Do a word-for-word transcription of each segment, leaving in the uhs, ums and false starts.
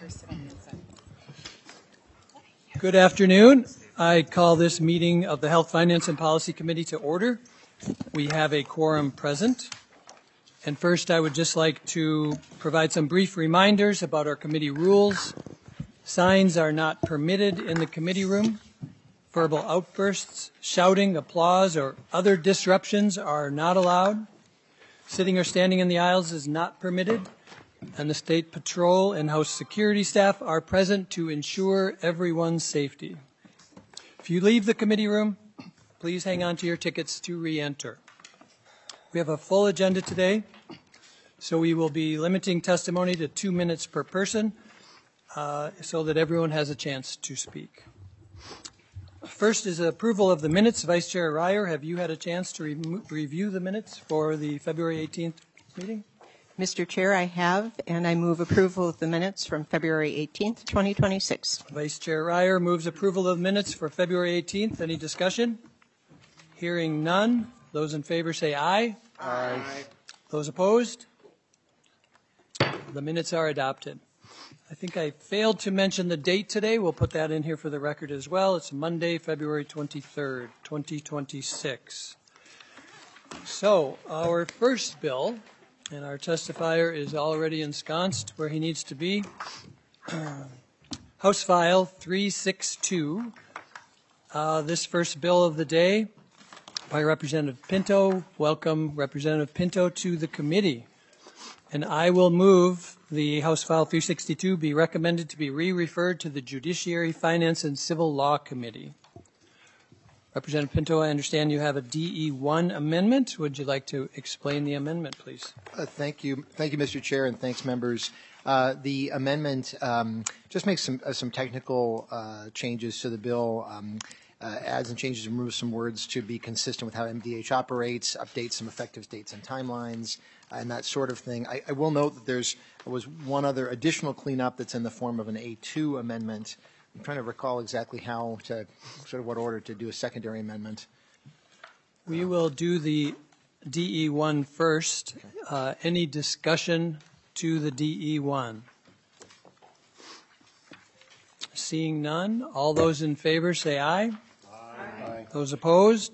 Good afternoon. I call this meeting of the Health, Finance, and Policy Committee to order. We have a quorum present. And first, I would just like to provide some brief reminders about our committee rules. Signs are not permitted in the committee room. Verbal outbursts, shouting, applause, or other disruptions are not allowed. Sitting or standing in the aisles is not permitted. And the State Patrol and House Security staff are present to ensure everyone's safety. If you leave the committee room, please hang on to your tickets to re-enter. We have a full agenda today, so we will be limiting testimony to two minutes per person uh, so that everyone has a chance to speak. First is approval of the minutes. Vice Chair Ryer, have you had a chance to re review the minutes for the February eighteenth meeting? Mister Chair, I have, and I move approval of the minutes from February eighteenth, twenty twenty-six. Vice Chair Ryer moves approval of minutes for February eighteenth. Any discussion? Hearing none. Those in favor say aye. Aye. Those opposed? The minutes are adopted. I think I failed to mention the date today. We'll put that in here for the record as well. It's Monday, February twenty-third, twenty twenty-six. So our first bill, and our testifier is already ensconced where he needs to be. House File three sixty-two. Uh, this first bill of the day by Representative Pinto. Welcome, Representative Pinto, to the committee. And I will move the House File three sixty-two be recommended to be re-referred to the Judiciary, Finance, and Civil Law Committee. Representative Pinto, I understand you have a D E one amendment. Would you like to explain the amendment, please? Uh, thank you. Thank you, Mister Chair, and thanks, members. Uh, the amendment um, just makes some, uh, some technical uh, changes to the bill, um, uh, adds and changes and removes some words to be consistent with how M D H operates, updates some effective dates and timelines, uh, and that sort of thing. I, I will note that there's there was one other additional cleanup that's in the form of an A two amendment. I'm trying to recall exactly how to, sort of what order to do a secondary amendment. We will do the D E one first. Okay. Uh, any discussion to the D E one? Seeing none, all those in favor say aye. Aye. Those opposed?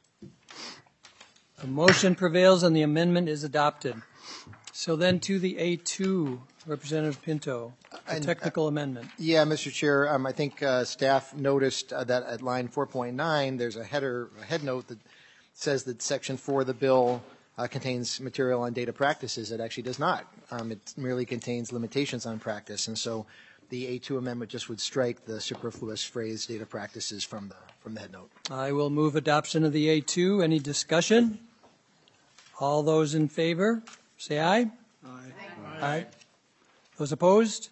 The motion prevails and the amendment is adopted. So then to the A two, Representative Pinto, a And, technical uh, amendment. Yeah, Mister Chair, um, I think uh, staff noticed uh, that at line four point nine, there's a header, a head note that says that section four of the bill uh, contains material on data practices. It actually does not. Um, it merely contains limitations on practice, and so the A two amendment just would strike the superfluous phrase data practices from the from the head note. I will move adoption of the A two. Any discussion? All those in favor, say aye. Aye. Aye. Those opposed?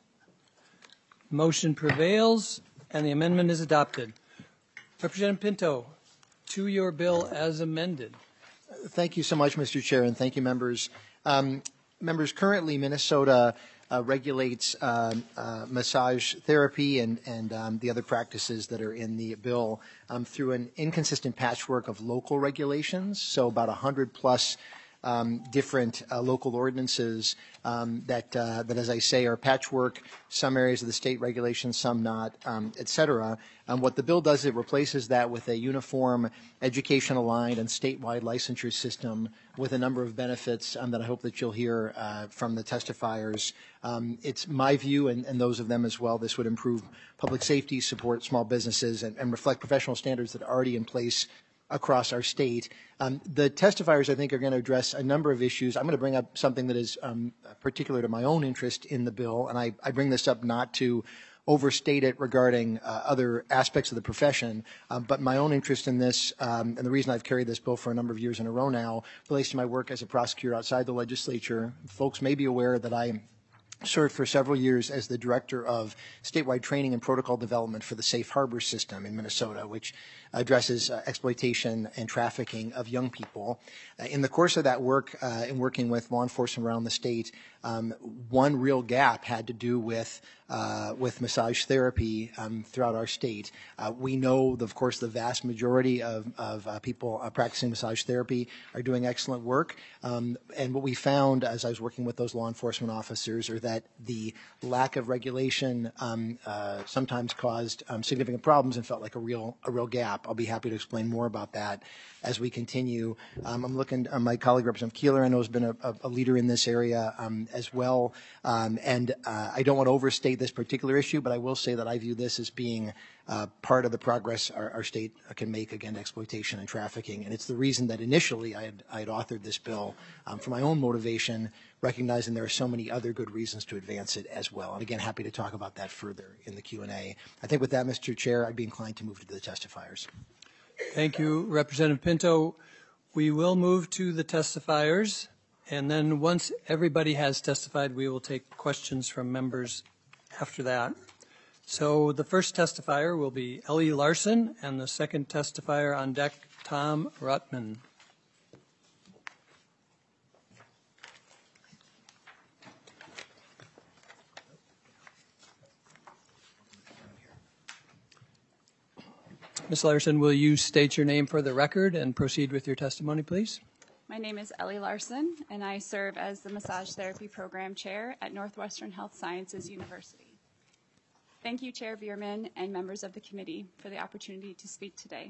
Motion prevails and the amendment is adopted. Representative Pinto, to your bill as amended. Thank you so much, Mister Chair, and thank you, members. Um, members, currently Minnesota uh, regulates uh, uh, massage therapy and, and um, the other practices that are in the bill um, through an inconsistent patchwork of local regulations, so about one hundred plus Um, different uh, local ordinances um, that, uh, that, as I say, are patchwork, some areas of the state regulations, some not, um, et cetera. Um, what the bill does, it replaces that with a uniform education-aligned and statewide licensure system with a number of benefits um, that I hope that you'll hear uh, from the testifiers. Um, it's my view, and, and those of them as well, this would improve public safety, support small businesses, and, and reflect professional standards that are already in place across our state. Um, the testifiers, I think, are going to address a number of issues. I'm going to bring up something that is um, particular to my own interest in the bill, and I, I bring this up not to overstate it regarding uh, other aspects of the profession, um, but my own interest in this, um, and the reason I've carried this bill for a number of years in a row now, relates to my work as a prosecutor outside the legislature. Folks may be aware that I served for several years as the director of statewide training and protocol development for the Safe Harbor system in Minnesota, which addresses uh, exploitation and trafficking of young people. Uh, in the course of that work, uh, in working with law enforcement around the state, um, one real gap had to do with uh, with massage therapy um, throughout our state. Uh, we know, of course, the vast majority of, of uh, people uh, practicing massage therapy are doing excellent work. Um, and what we found as I was working with those law enforcement officers are that the lack of regulation um, uh, sometimes caused um, significant problems and felt like a real a real gap. I'll be happy to explain more about that as we continue. Um, I'm looking, uh, my colleague Representative Keeler, I know, has been a, a leader in this area um, as well. Um, and uh, I don't want to overstate this particular issue, but I will say that I view this as being uh, part of the progress our, our state can make against exploitation and trafficking. And it's the reason that initially I had, I had authored this bill um, for my own motivation, recognizing there are so many other good reasons to advance it as well. And again, happy to talk about that further in the Q and A. I think with that, Mister Chair, I'd be inclined to move to the testifiers. Thank you, Representative Pinto. We will move to the testifiers, and then once everybody has testified, we will take questions from members after that. So the first testifier will be Ellie Larson, and the second testifier on deck, Tom Rutman. Miz Larson, will you state your name for the record and proceed with your testimony, please? My name is Ellie Larson, and I serve as the Massage Therapy Program Chair at Northwestern Health Sciences University. Thank you, Chair Bierman and members of the committee, for the opportunity to speak today.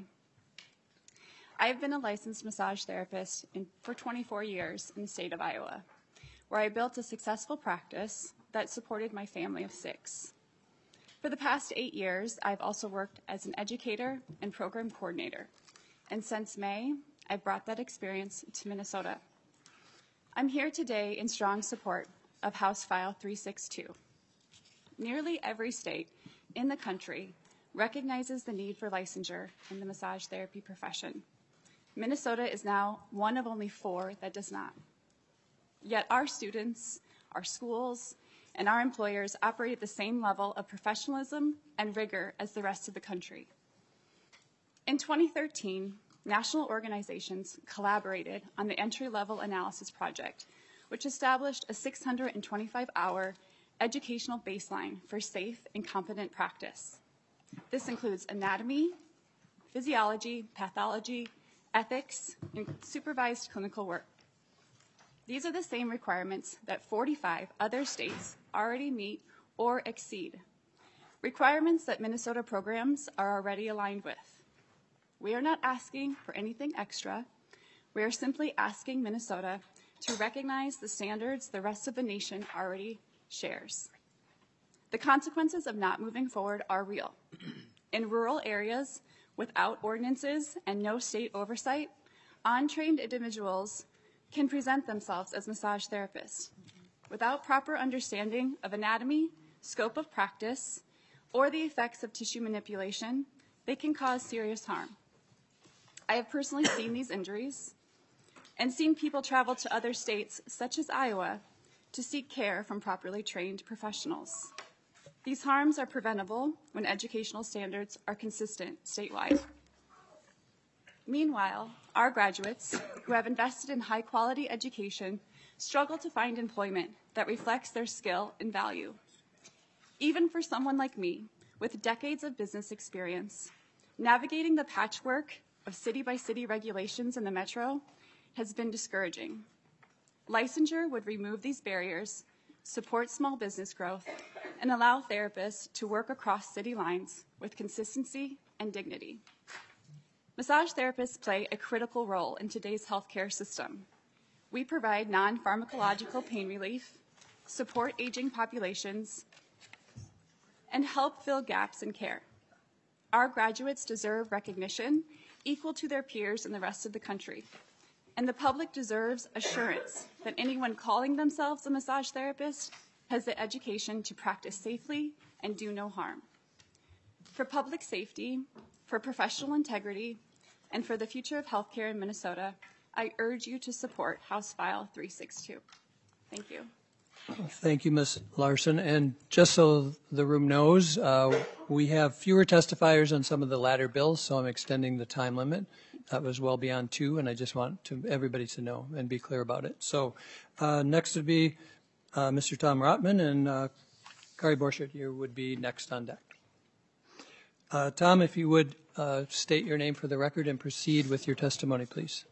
I have been a licensed massage therapist in, for twenty-four years in the state of Iowa, where I built a successful practice that supported my family of six. For the past eight years, I've also worked as an educator and program coordinator, and since May, I've brought that experience to Minnesota. I'm here today in strong support of House File three sixty-two. Nearly every state in the country recognizes the need for licensure in the massage therapy profession. Minnesota is now one of only four that does not. Yet our students, our schools, and our employers operate at the same level of professionalism and rigor as the rest of the country. In twenty thirteen, national organizations collaborated on the Entry-Level Analysis Project, which established a six hundred twenty-five hour educational baseline for safe and competent practice. This includes anatomy, physiology, pathology, ethics, and supervised clinical work. These are the same requirements that forty-five other states already meet or exceed, requirements that Minnesota programs are already aligned with. We are not asking for anything extra. We are simply asking Minnesota to recognize the standards the rest of the nation already shares. The consequences of not moving forward are real. In rural areas without ordinances and no state oversight, untrained individuals can present themselves as massage therapists. Without proper understanding of anatomy, scope of practice, or the effects of tissue manipulation, they can cause serious harm. I have personally seen these injuries and seen people travel to other states, such as Iowa, to seek care from properly trained professionals. These harms are preventable when educational standards are consistent statewide. Meanwhile, our graduates who have invested in high-quality education struggle to find employment that reflects their skill and value. Even for someone like me, with decades of business experience, navigating the patchwork of city-by-city regulations in the metro has been discouraging. Licensure would remove these barriers, support small business growth, and allow therapists to work across city lines with consistency and dignity. Massage therapists play a critical role in today's healthcare system. We provide non-pharmacological pain relief, support aging populations, and help fill gaps in care. Our graduates deserve recognition equal to their peers in the rest of the country, and the public deserves assurance that anyone calling themselves a massage therapist has the education to practice safely and do no harm. For public safety, for professional integrity, and for the future of healthcare in Minnesota, I urge you to support House File three sixty-two. Thank you. Thank you, Miz Larson. And just so the room knows, uh, we have fewer testifiers on some of the latter bills, so I'm extending the time limit. That was well beyond two, and I just want to everybody to know and be clear about it. So uh, next would be uh, Mister Tom Rotman, and uh, Kari Borchert, you would be next on deck. Uh, Tom, if you would uh, state your name for the record and proceed with your testimony, please.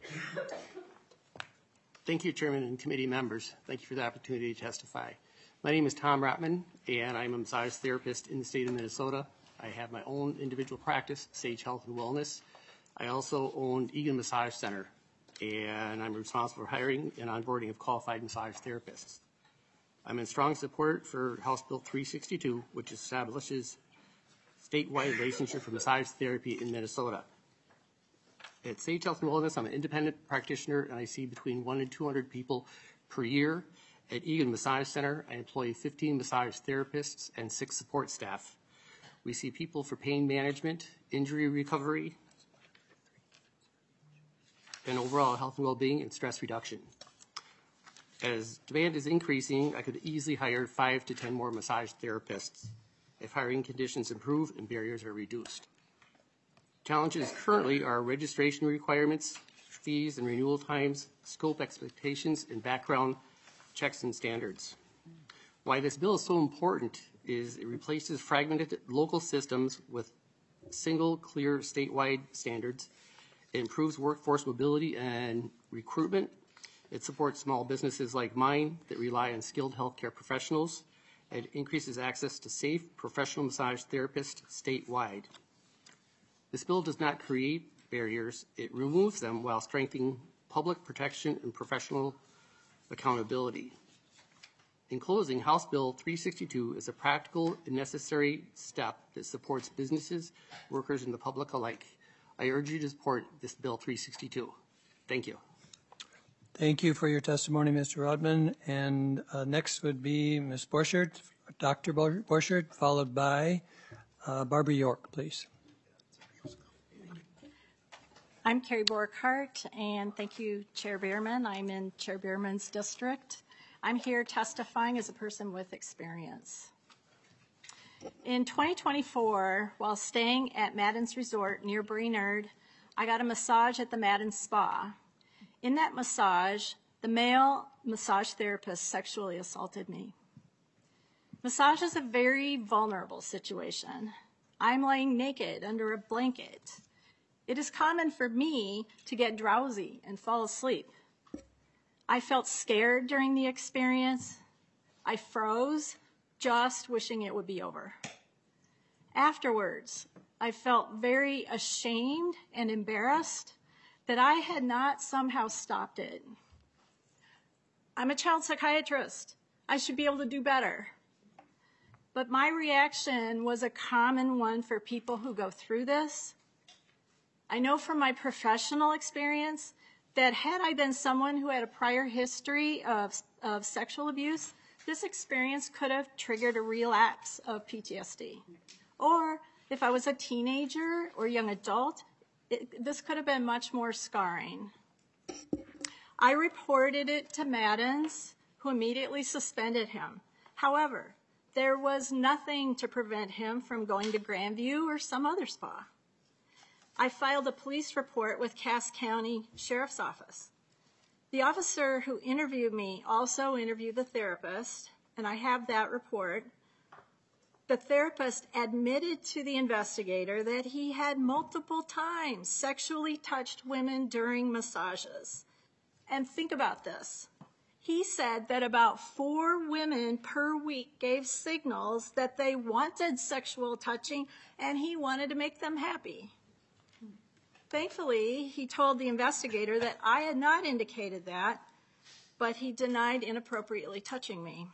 Thank you, Chairman and committee members. Thank you for the opportunity to testify. My name is Tom Rotman, and I'm a massage therapist in the state of Minnesota. I have my own individual practice, Sage Health and Wellness. I also own Egan Massage Center, and I'm responsible for hiring and onboarding of qualified massage therapists. I'm in strong support for House Bill three sixty-two, which establishes statewide licensure for massage therapy in Minnesota. At Sage Health and Wellness, I'm an independent practitioner, and I see between one and two hundred people per year. At Egan Massage Center, I employ fifteen massage therapists and six support staff. We see people for pain management, injury recovery, and overall health and well-being and stress reduction. As demand is increasing, I could easily hire five to ten more massage therapists if hiring conditions improve and barriers are reduced. Challenges currently are registration requirements, fees and renewal times, scope expectations, and background checks and standards. Why this bill is so important is it replaces fragmented local systems with single, clear statewide standards. It improves workforce mobility and recruitment. It supports small businesses like mine that rely on skilled healthcare professionals. It increases access to safe, professional massage therapists statewide. This bill does not create barriers. It removes them while strengthening public protection and professional accountability. In closing, House Bill three sixty-two is a practical and necessary step that supports businesses, workers, and the public alike. I urge you to support this Bill three sixty-two. Thank you. Thank you for your testimony, Mister Rodman. And uh, next would be Miz Borchert, Doctor Borchert, followed by uh, Barbara York, please. I'm Carrie Borchardt, and thank you, Chair Bierman. I'm in Chair Bierman's district. I'm here testifying as a person with experience. In twenty twenty-four, while staying at Madden's Resort near Brainerd, I got a massage at the Madden Spa. In that massage, the male massage therapist sexually assaulted me. Massage is a very vulnerable situation. I'm laying naked under a blanket. It is common for me to get drowsy and fall asleep. I felt scared during the experience. I froze, just wishing it would be over. Afterwards, I felt very ashamed and embarrassed that I had not somehow stopped it. I'm a child psychiatrist. I should be able to do better. But my reaction was a common one for people who go through this. I know from my professional experience that had I been someone who had a prior history of, of sexual abuse, this experience could have triggered a relapse of P T S D. Or if I was a teenager or young adult, it, this could have been much more scarring. I reported it to Madden's, who immediately suspended him. However, there was nothing to prevent him from going to Grandview or some other spa. I filed a police report with Cass County Sheriff's Office. The officer who interviewed me also interviewed the therapist, and I have that report. The therapist admitted to the investigator that he had multiple times sexually touched women during massages. And think about this. He said that about four women per week gave signals that they wanted sexual touching, and he wanted to make them happy. Thankfully, he told the investigator that I had not indicated that, but he denied inappropriately touching me.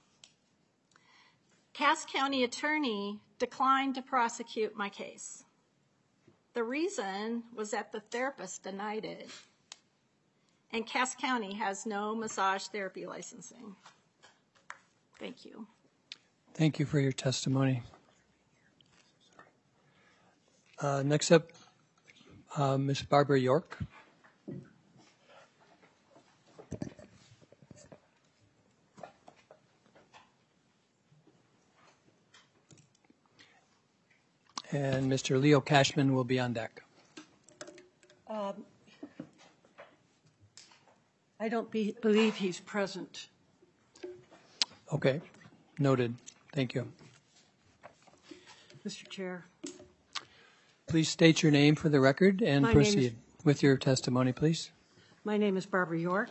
Cass County attorney declined to prosecute my case. The reason was that the therapist denied it, and Cass County has no massage therapy licensing. Thank you. Thank you for your testimony. Uh, next up, Uh, Miz Barbara York. And Mister Leo Cashman will be on deck. Um, I don't be, believe he's present. Okay, noted. Thank you. Mister Chair, Please state your name for the record and My name is- proceed with your testimony, please. my name is Barbara York.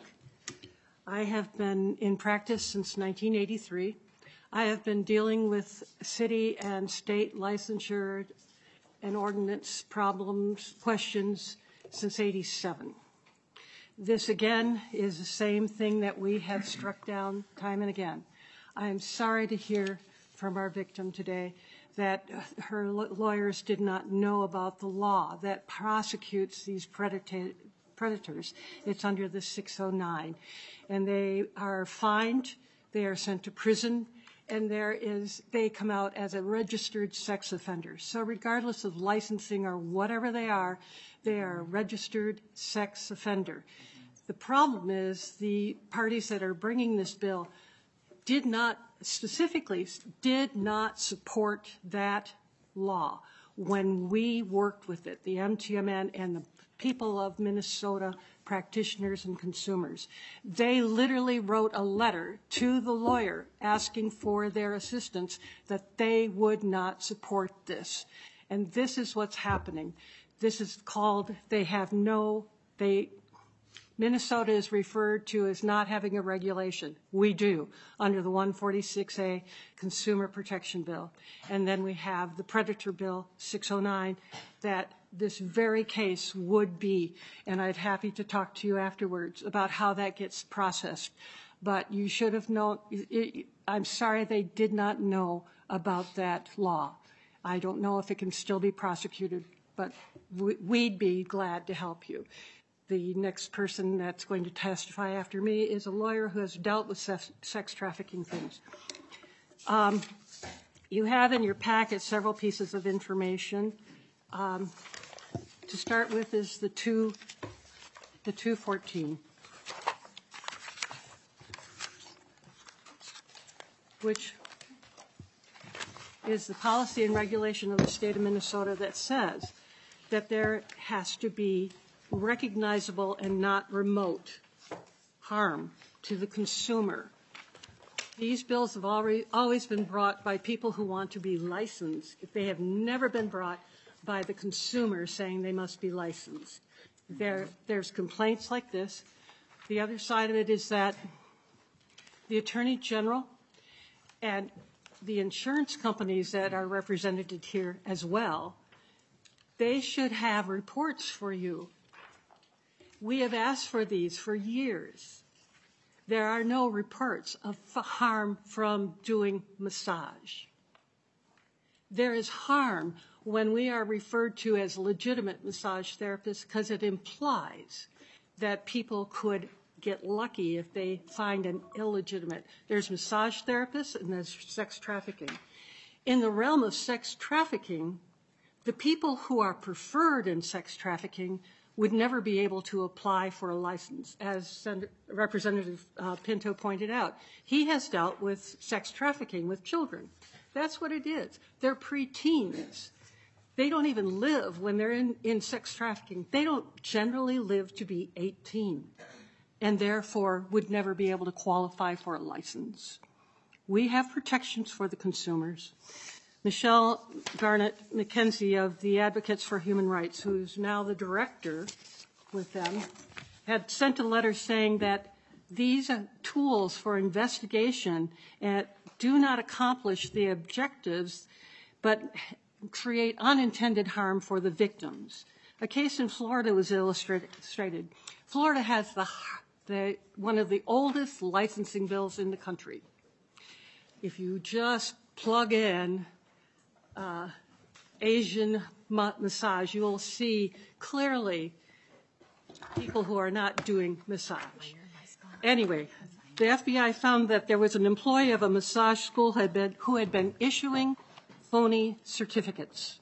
I have been in practice since nineteen eighty-three. I have been dealing with city and state licensure and ordinance problems, questions since eighty-seven. This, again, is the same thing that we have struck down time and again. I am sorry to hear from our victim today that her lawyers did not know about the law that prosecutes these predata- predators. It's under the six oh nine. And they are fined, they are sent to prison, and there is, they come out as a registered sex offender. So regardless of licensing or whatever they are, they are a registered sex offender. The problem is the parties that are bringing this bill did not, specifically, did not support that law when we worked with it, the M T M N and the people of Minnesota, practitioners and consumers. They literally wrote a letter to the lawyer asking for their assistance that they would not support this. And this is what's happening. This is called, they have no, they, Minnesota is referred to as not having a regulation. We do, under the one forty-six A Consumer Protection Bill. And then we have the Predator Bill, six oh nine, that this very case would be, and I'd happy to talk to you afterwards about how that gets processed. But you should have known, it, I'm sorry they did not know about that law. I don't know if it can still be prosecuted, but we'd be glad to help you. The next person that's going to testify after me is a lawyer who has dealt with sex, sex trafficking things. Um, you have in your packet several pieces of information. Um, to start with is the two, the two fourteen, which is the policy and regulation of the state of Minnesota that says that there has to be recognizable and not remote harm to the consumer. These bills have already, always been brought by people who want to be licensed. They have never been brought by the consumer saying they must be licensed. There, there's complaints like this. The other side of it is that the Attorney General and the insurance companies that are represented here as well, they should have reports for you. We have asked for these for years. There are no reports of harm from doing massage. There is harm when we are referred to as legitimate massage therapists because it implies that people could get lucky if they find an illegitimate. There's massage therapists and there's sex trafficking. In the realm of sex trafficking, the people who are preferred in sex trafficking would never be able to apply for a license. As Senator, Representative uh, Pinto pointed out, he has dealt with sex trafficking with children. That's what it is. They're preteens. They don't even live when they're in, in sex trafficking. They don't generally live to be eighteen and therefore would never be able to qualify for a license. We have protections for the consumers. Michelle Garnett McKenzie of the Advocates for Human Rights, who's now the director with them, had sent a letter saying that these tools for investigation uh, do not accomplish the objectives, but create unintended harm for the victims. A case in Florida was illustrated. Florida has the, the one of the oldest licensing bills in the country. If you just plug in Uh, Asian ma- massage, you will see clearly people who are not doing massage. Anyway, the F B I found that there was an employee of a massage school had been, who had been issuing phony certificates.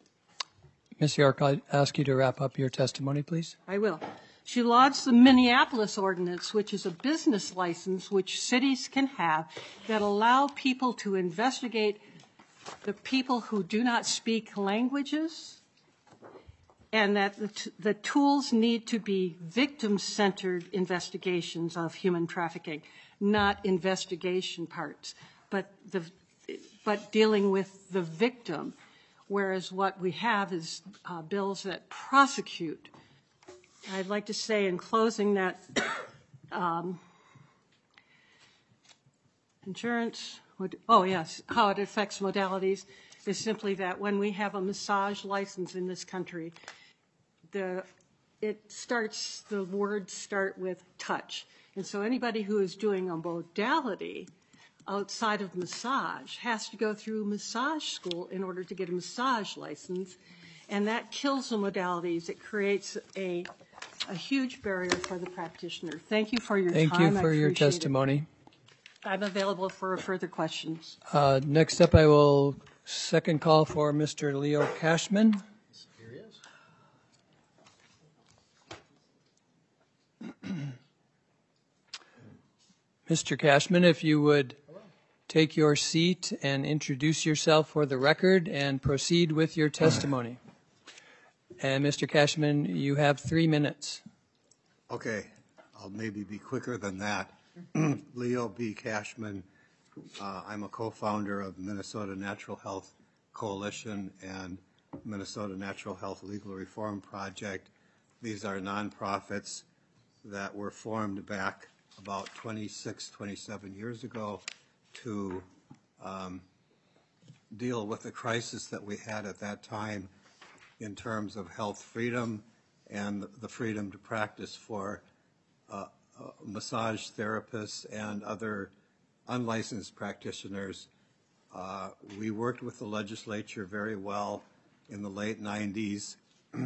Miz York, I'll ask you to wrap up your testimony, please. I will. She lodged the Minneapolis Ordinance, which is a business license which cities can have that allow people to investigate the people who do not speak languages, and that the, t- the tools need to be victim-centered investigations of human trafficking, not investigation parts. But the, but dealing with the victim, whereas what we have is uh, bills that prosecute. I'd like to say in closing that um, insurance, would, oh yes, how it affects modalities is simply that when we have a massage license in this country, the it starts, the words start with touch. And so anybody who is doing a modality outside of massage has to go through massage school in order to get a massage license. And that kills the modalities. It creates a, a huge barrier for the practitioner. Thank you for your Thank time. you for I your appreciate it. testimony. I'm available for further questions. Uh, next up, I will second call for Mister Leo Cashman. Mister Cashman, if you would take your seat and introduce yourself for the record and proceed with your testimony. And Mister Cashman, you have three minutes. Okay, I'll maybe be quicker than that. Leo B. Cashman, uh, I'm a co-founder of Minnesota Natural Health Coalition and Minnesota Natural Health Legal Reform Project. These are nonprofits that were formed back about twenty-six, twenty-seven years ago to um, deal with the crisis that we had at that time in terms of health freedom and the freedom to practice for uh, uh, massage therapists and other unlicensed practitioners. Uh, we worked with the legislature very well in the late nineties.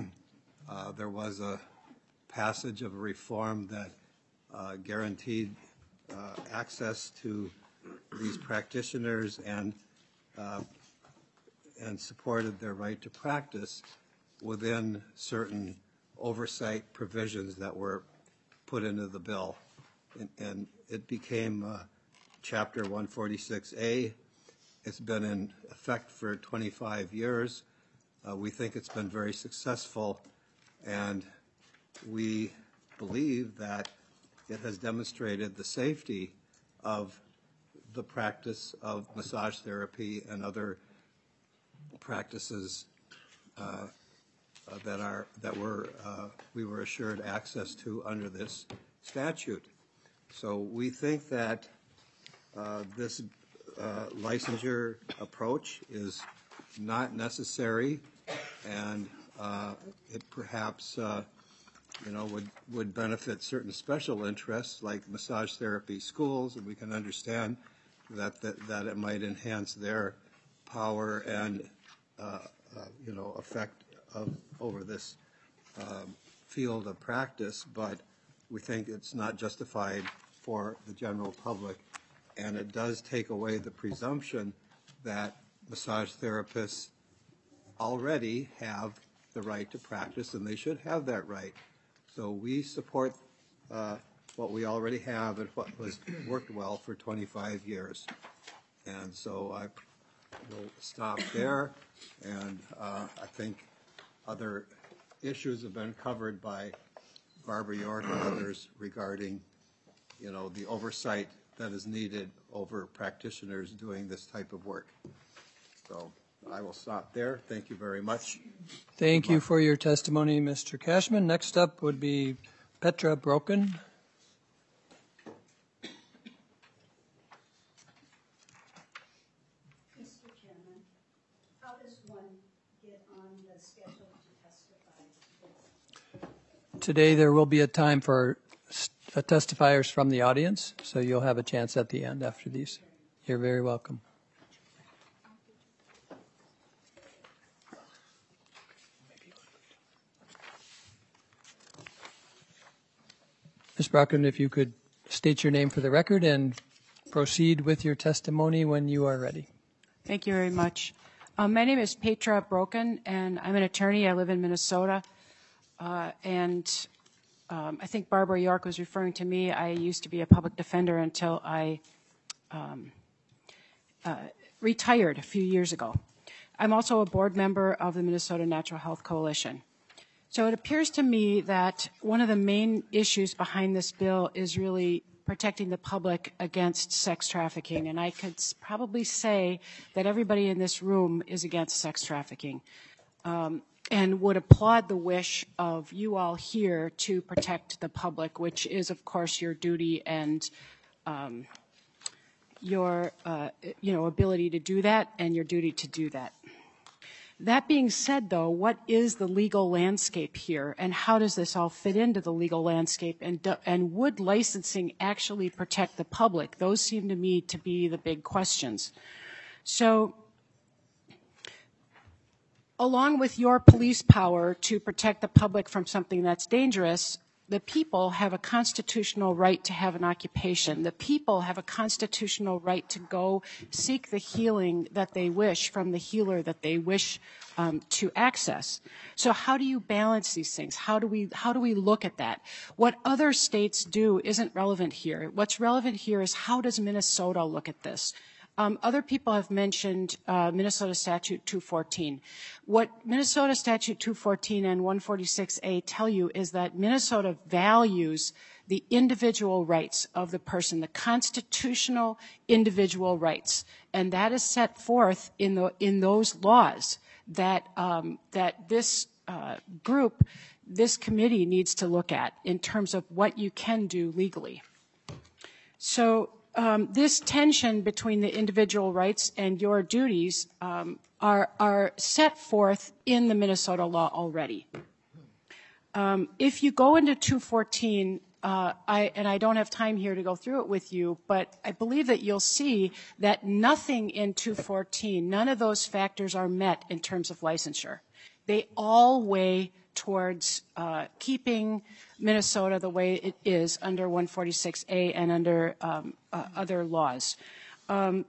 Uh, there was a passage of a reform that uh, guaranteed uh, access to these practitioners and uh, and supported their right to practice within certain oversight provisions that were put into the bill. And, and it became uh, Chapter one forty-six A. It's been in effect for twenty-five years. Uh, we think it's been very successful, and we believe that it has demonstrated the safety of the practice of massage therapy and other practices uh, uh, that are that were uh, we were assured access to under this statute. So we think that uh, this uh, licensure approach is not necessary, and uh, it perhaps uh, you know would would benefit certain special interests like massage therapy schools, and we can understand that that, that it might enhance their power and uh, uh, you know effect of over this um, field of practice, but we think it's not justified for the general public, and it does take away the presumption that massage therapists already have the right to practice, and they should have that right. So we support uh, what we already have and what has worked well for twenty-five years. And so I will stop there, and uh, I think other issues have been covered by Barbara York and others regarding, you know, the oversight that is needed over practitioners doing this type of work. So I will stop there. Thank you very much. Thank you for your testimony, Mister Cashman. Next up would be Petra Broken. Mister Chairman, how does one get on the schedule to testify? Today there will be a time for uh, testifiers from the audience, so you'll have a chance at the end after these. You're very welcome. Miz Brocken, if you could state your name for the record and proceed with your testimony when you are ready. Thank you very much. Um, my name is Petra Broken, and I'm an attorney. I live in Minnesota. Uh, and um, I think Barbara York was referring to me. I used to be a public defender until I um, uh, retired a few years ago. I'm also a board member of the Minnesota Natural Health Coalition. So it appears to me that one of the main issues behind this bill is really protecting the public against sex trafficking. And I could probably say that everybody in this room is against sex trafficking. Um, and would applaud the wish of you all here to protect the public, which is, of course, your duty and um, your, uh, you know, ability to do that and your duty to do that. That being said, though, what is the legal landscape here, and how does this all fit into the legal landscape, and, do, and would licensing actually protect the public? Those seem to me to be the big questions. So, along with your police power to protect the public from something that's dangerous, the people have a constitutional right to have an occupation. The people have a constitutional right to go seek the healing that they wish from the healer that they wish um, to access. So how do you balance these things? How do we, how do we look at that? What other states do isn't relevant here. What's relevant here is how does Minnesota look at this? Um, other people have mentioned uh, Minnesota Statute two fourteen. What Minnesota Statute two fourteen and one forty-six A tell you is that Minnesota values the individual rights of the person, the constitutional individual rights, and that is set forth in the in those laws that um, that this uh, group, this committee needs to look at in terms of what you can do legally. So. Um, this tension between the individual rights and your duties um, are, are set forth in the Minnesota law already. Um, if you go into two fourteen, uh, I, and I don't have time here to go through it with you, but I believe that you'll see that nothing in two fourteen, none of those factors are met in terms of licensure. They all weigh towards uh, keeping Minnesota the way it is under one forty-six A and under um, uh, other laws. Um,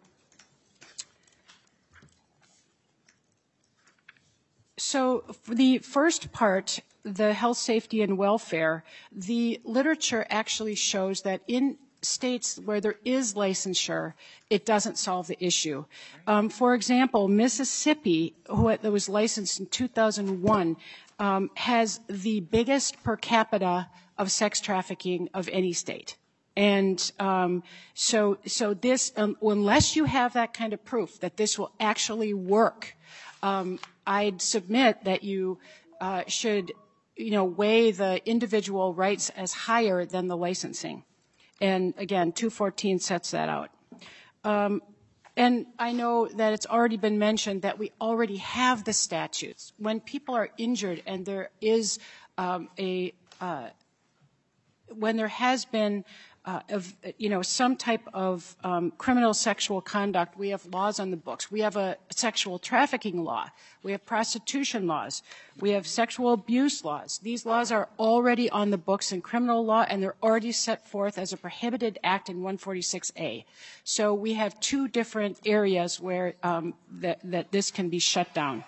so for the first part, the health, safety, and welfare, the literature actually shows that in states where there is licensure, it doesn't solve the issue. Um, for example, Mississippi, who that was licensed in two thousand one, um, has the biggest per capita of sex trafficking of any state. And um, so, so this, um, unless you have that kind of proof that this will actually work, um, I'd submit that you uh, should, you know, weigh the individual rights as higher than the licensing. And again, two fourteen sets that out. Um, and I know that it's already been mentioned that we already have the statutes. When people are injured and there is um, a, uh, when there has been Uh, of, you know, some type of um, criminal sexual conduct, we have laws on the books. We have a sexual trafficking law. We have prostitution laws. We have sexual abuse laws. These laws are already on the books in criminal law, and they're already set forth as a prohibited act in one forty-six A. So we have two different areas where um, that, that this can be shut down.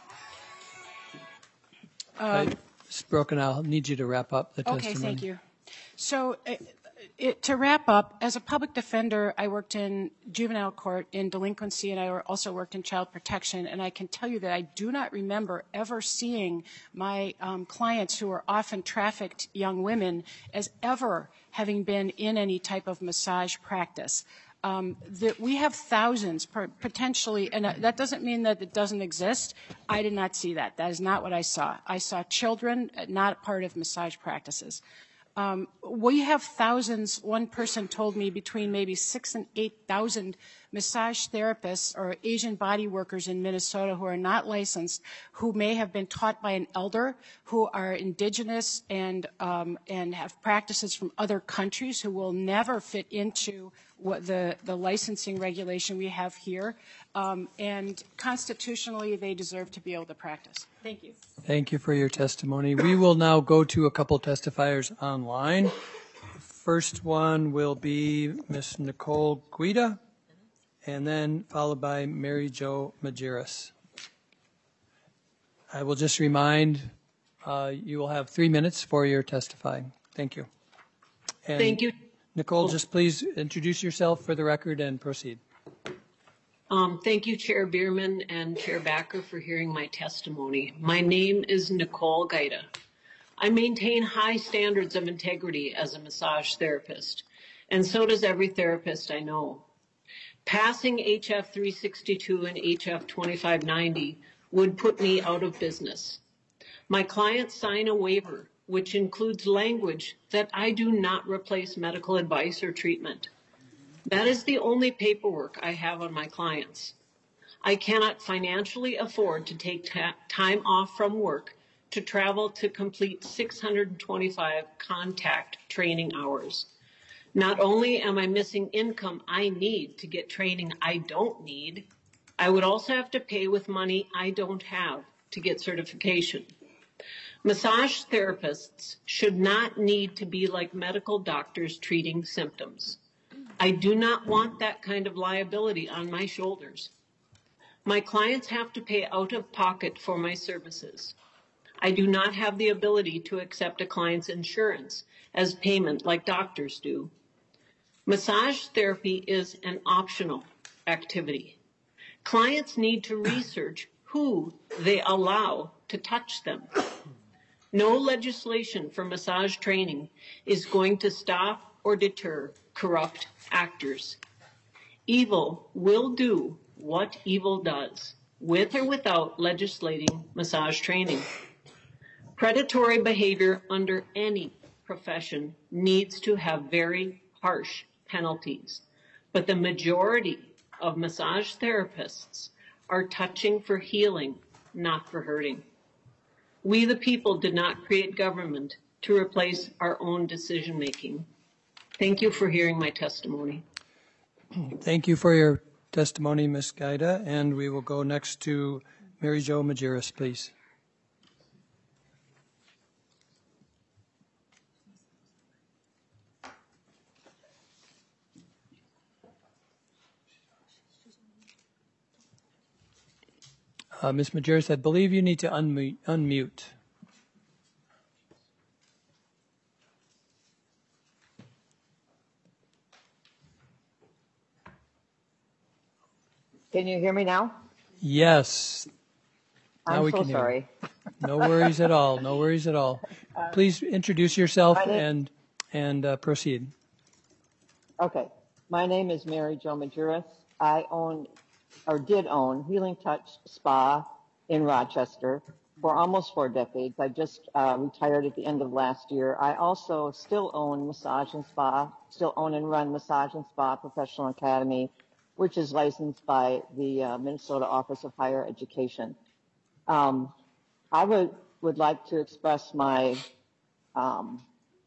Um, Miz Broken, I'll need you to wrap up the testimony. Okay, thank you. So. Uh, It, to wrap up, as a public defender, I worked in juvenile court in delinquency, and I also worked in child protection. And I can tell you that I do not remember ever seeing my um, clients, who are often trafficked young women, as ever having been in any type of massage practice. Um, that we have thousands, potentially, and that doesn't mean that it doesn't exist. I did not see that. That is not what I saw. I saw children not part of massage practices. Um, we have thousands, one person told me between maybe six and eight thousand massage therapists or Asian body workers in Minnesota who are not licensed, who may have been taught by an elder, who are indigenous and, um, and have practices from other countries, who will never fit into what the, the licensing regulation we have here. Um, and constitutionally, they deserve to be able to practice. Thank you. Thank you for your testimony. We will now go to a couple testifiers online. First one will be Miz Nicole Guida, and then followed by Mary Jo Majerus. I will just remind uh, you will have three minutes for your testifying. Thank you. And Thank you. Nicole, just please introduce yourself for the record and proceed. Um, thank you, Chair Bierman and Chair Backer, for hearing my testimony. My name is Nicole Guida. I maintain high standards of integrity as a massage therapist. and so does every therapist I know. Passing H F three sixty-two and H F twenty-five ninety would put me out of business. My clients sign a waiver, which includes language that I do not replace medical advice or treatment. That is the only paperwork I have on my clients. I cannot financially afford to take ta- time off from work to travel to complete six hundred twenty-five contact training hours. Not only am I missing income I need to get training I don't need, I would also have to pay with money I don't have to get certification. Massage therapists should not need to be like medical doctors treating symptoms. I do not want that kind of liability on my shoulders. My clients have to pay out of pocket for my services. I do not have the ability to accept a client's insurance as payment like doctors do. Massage therapy is an optional activity. Clients need to research who they allow to touch them. No legislation for massage training is going to stop or deter corrupt actors. Evil will do what evil does, with or without legislating massage training. Predatory behavior under any profession needs to have very harsh penalties, but the majority of massage therapists are touching for healing, not for hurting. We the people did not create government to replace our own decision making. Thank you for hearing my testimony. Thank you for your testimony, Miz Gaida, and we will go next to Mary Jo Majerus, please. Uh, Miz Majerus, I believe you need to unmute. unmute. Can you hear me now? Yes. Now I'm we so can hear. sorry. No worries at all. No worries at all. Please introduce yourself My name- and and uh, proceed. Okay. My name is Mary Jo Majerus. I own, or did own, Healing Touch Spa in Rochester for almost four decades. I just uh, retired at the end of last year. I also still own Massage and Spa, still own and run Massage and Spa Professional Academy, which is licensed by the uh, Minnesota Office of Higher Education. Um, I would, would like to express my um,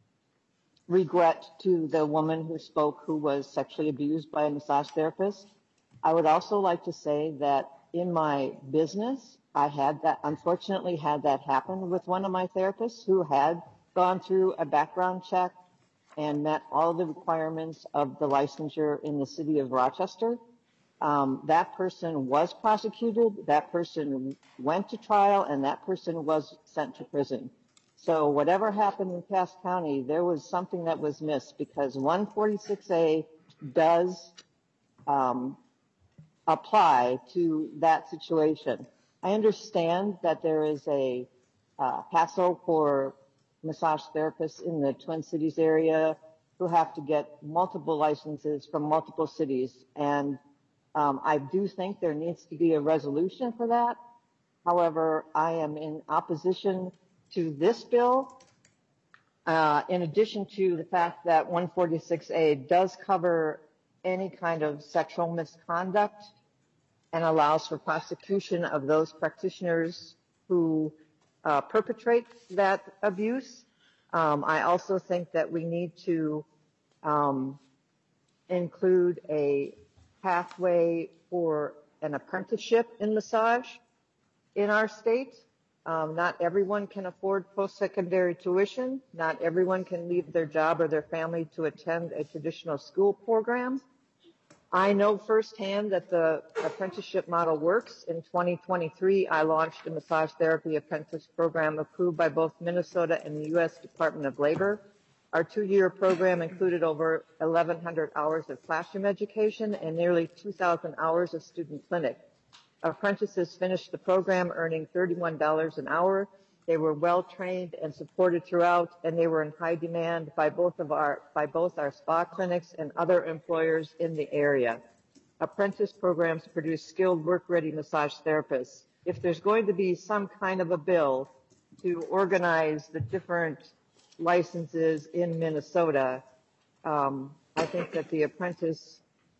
regret to the woman who spoke who was sexually abused by a massage therapist. I would also like to say that in my business, I had that, unfortunately had that happen with one of my therapists who had gone through a background check and met all the requirements of the licensure in the city of Rochester. Um, that person was prosecuted, that person went to trial, and that person was sent to prison. So whatever happened in Cass County, there was something that was missed because one forty-six A does um, apply to that situation. I understand that there is a uh, hassle for massage therapists in the Twin Cities area who have to get multiple licenses from multiple cities. And um, I do think there needs to be a resolution for that. However, I am in opposition to this bill, uh, in addition to the fact that one forty-six A does cover any kind of sexual misconduct and allows for prosecution of those practitioners who uh, perpetrate that abuse. Um, I also think that we need to um, include a pathway for an apprenticeship in massage in our state. Um, not everyone can afford post-secondary tuition. Not everyone can leave their job or their family to attend a traditional school program. I know firsthand that the apprenticeship model works. In twenty twenty-three, I launched a massage therapy apprentice program approved by both Minnesota and the U S Department of Labor. Our two-year program included over eleven hundred hours of classroom education and nearly two thousand hours of student clinic. Apprentices finished the program earning thirty-one dollars an hour They were well trained and supported throughout, and they were in high demand by both of our by both our spa clinics and other employers in the area. Apprentice programs produce skilled work-ready massage therapists. If there's going to be some kind of a bill to organize the different licenses in Minnesota, um, I think that the apprenticeship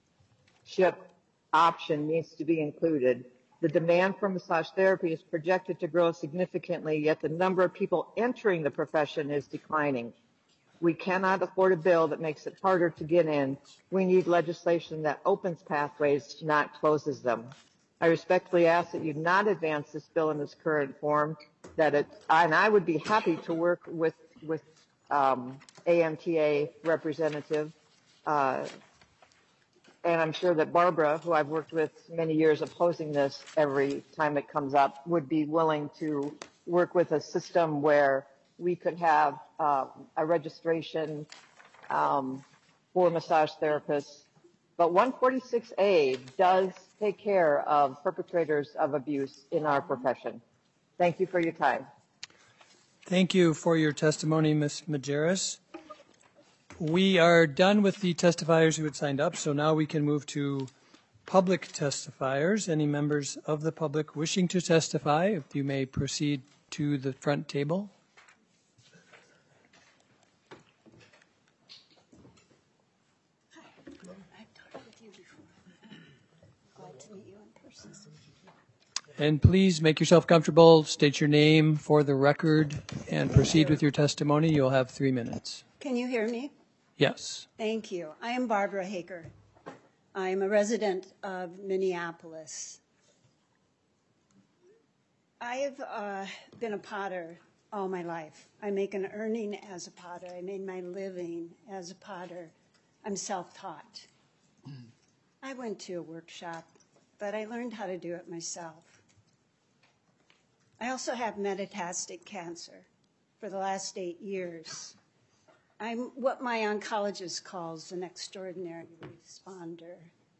option needs to be included. The demand for massage therapy is projected to grow significantly, yet the number of people entering the profession is declining. We cannot afford a bill that makes it harder to get in. We need legislation that opens pathways, not closes them. I respectfully ask that you not advance this bill in its current form, that it, and I would be happy to work with, with um, A M T A representative, uh, and I'm sure that Barbara, who I've worked with many years opposing this every time it comes up, would be willing to work with a system where we could have uh, a registration um, for massage therapists. But one forty-six A does take care of perpetrators of abuse in our profession. Thank you for your time. Thank you for your testimony, Miz Majerus. We are done with the testifiers who had signed up, so now we can move to public testifiers. Any members of the public wishing to testify, if you may proceed to the front table. And please make yourself comfortable, state your name for the record, and proceed with your testimony. You'll have three minutes. Can you hear me? Yes. Thank you. I am Barbara Haker. I am a resident of Minneapolis. I have uh, been a potter all my life. I make an earning as a potter. I made my living as a potter. I'm self-taught. I went to a workshop, but I learned how to do it myself. I also have metastatic cancer for the last eight years. I'm what my oncologist calls an extraordinary responder.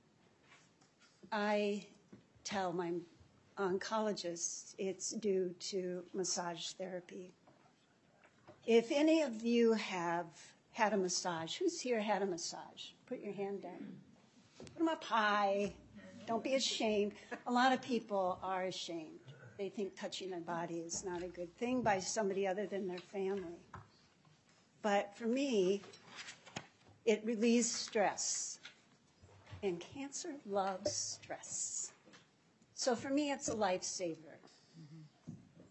I tell my oncologist it's due to massage therapy. If any of you have had a massage, who's here had a massage? Put your hand down. Put them up high. Don't be ashamed. A lot of people are ashamed. They think touching their body is not a good thing by somebody other than their family. But for me, it relieves stress. And cancer loves stress. So for me, it's a lifesaver. Mm-hmm.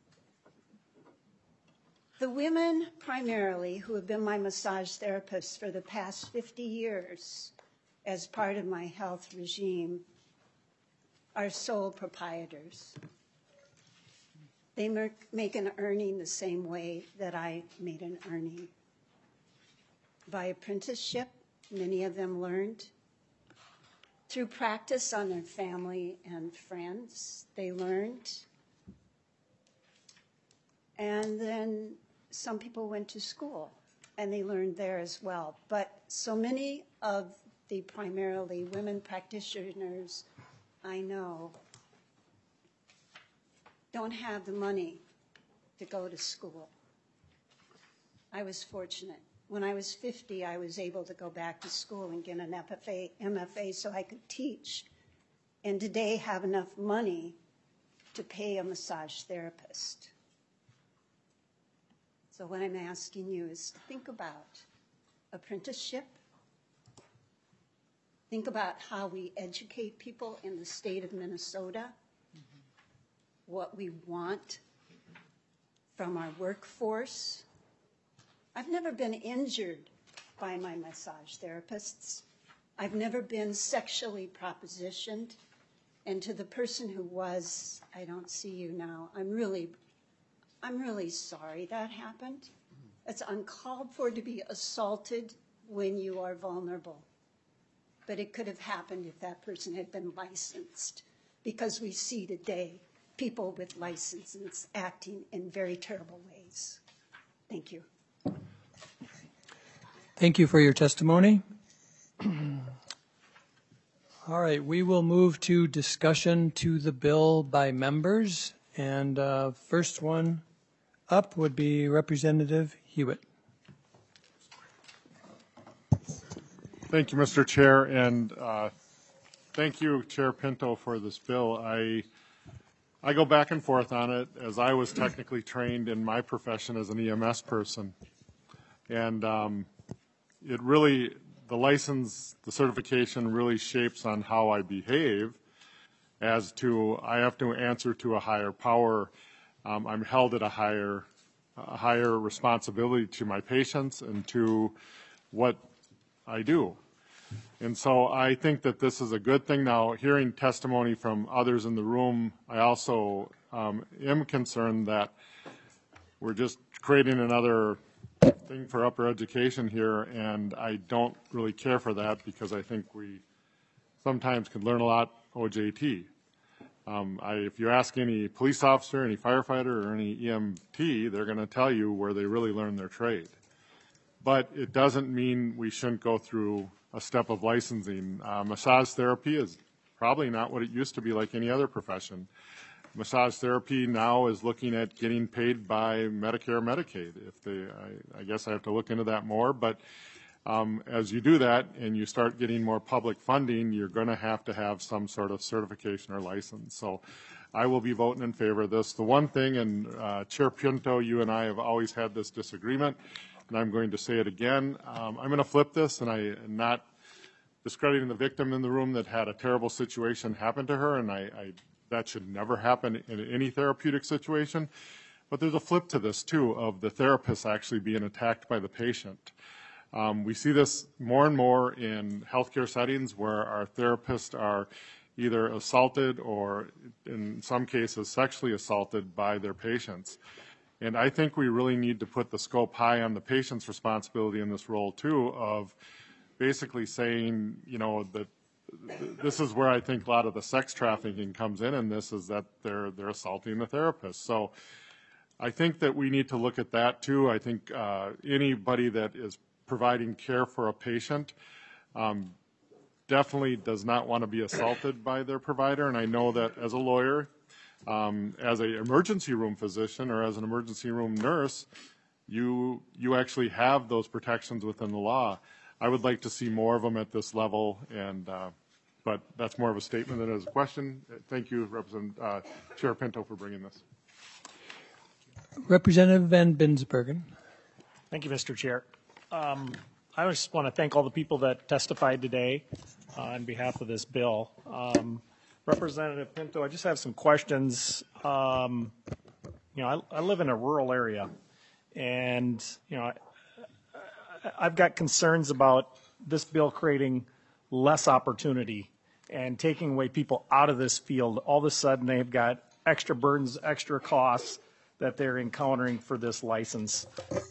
The women primarily who have been my massage therapists for the past fifty years as part of my health regime are sole proprietors. They make an earning the same way that I made an earning. By apprenticeship, many of them learned. Through practice on their family and friends, they learned. And then some people went to school, and they learned there as well. But so many of the primarily women practitioners I know don't have the money to go to school. I was fortunate. When I was fifty, I was able to go back to school and get an F F A, M F A so I could teach, and today have enough money to pay a massage therapist. So what I'm asking you is think about apprenticeship. Think about how we educate people in the state of Minnesota, what we want from our workforce. I've never been injured by my massage therapists. I've never been sexually propositioned. And to the person who was, I don't see you now, I'm really, I'm really sorry that happened. It's uncalled for to be assaulted when you are vulnerable. But it could have happened if that person had been licensed, because we see today people with licenses acting in very terrible ways. Thank you. Thank you for your testimony. All right, we will move to discussion to the bill by members. And uh, first one up would be Representative Hewitt. Thank you, Mister Chair, and uh, thank you, Chair Pinto, for this bill. I I go back and forth on it, as I was technically trained in my profession as an E M S person, and um, it really, the license, the certification really shapes on how I behave, as to I have to answer to a higher power. Um, I'm held at a higher a higher responsibility to my patients and to what I do. And so I think that this is a good thing. Now, hearing testimony from others in the room, I also um, am concerned that we're just creating another thing for upper education here, and I don't really care for that because I think we sometimes can learn a lot O J T. Um, I, if you ask any police officer, any firefighter, or any E M T, they're going to tell you where they really learn their trade. But it doesn't mean we shouldn't go through a step of licensing. Uh, massage therapy is probably not what it used to be like any other profession. Massage therapy now is looking at getting paid by Medicare, Medicaid. If they, I, I guess I have to look into that more, but um, as you do that and you start getting more public funding, you're going to have to have some sort of certification or license. So I will be voting in favor of this. The one thing, and uh, Chair Pinto, you and I have always had this disagreement, and I'm going to say it again. Um, I'm going to flip this, and I am not discrediting the victim in the room that had a terrible situation happen to her, and I, I that should never happen in any therapeutic situation. But there's a flip to this, too, of the therapist actually being attacked by the patient. Um, we see this more and more in healthcare settings where our therapists are either assaulted or, in some cases, sexually assaulted by their patients. And I think we really need to put the scope high on the patient's responsibility in this role, too, of basically saying, you know, that this is where I think a lot of the sex trafficking comes in, and this is that they're they're assaulting the therapist. So I think that we need to look at that, too. I think uh, anybody that is providing care for a patient um, definitely does not want to be assaulted by their provider, and I know that as a lawyer, Um, as an emergency room physician or as an emergency room nurse, you you actually have those protections within the law. I would like to see more of them at this level, and uh, but that's more of a statement than it is a question. Thank you, Representative uh, Chair Pinto, for bringing this. Representative Van Binsbergen. Thank you, Mister Chair. Um, I just want to thank all the people that testified today uh, on behalf of this bill. Um, Representative Pinto, I just have some questions. Um, you know, I, I live in a rural area, and you know, I, I've got concerns about this bill creating less opportunity and taking away people out of this field. All of a sudden, they've got extra burdens, extra costs that they're encountering for this license,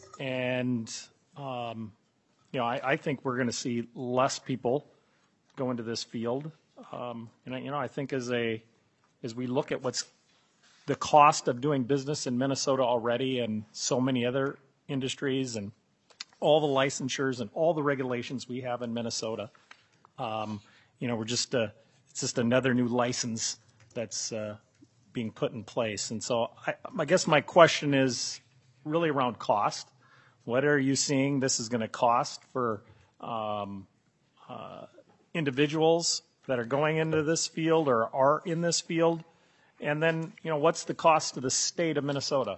and um, you know, I, I think we're going to see less people go into this field. Um, and you know, I think as a as we look at what's the cost of doing business in Minnesota already, and so many other industries, and all the licensures and all the regulations we have in Minnesota, um, you know, we're just a, it's just another new license that's uh, being put in place. And so, I, I guess my question is really around cost. What are you seeing this is going to cost for um, uh, individuals that are going into this field or are in this field? And then, you know, what's the cost to the state of Minnesota?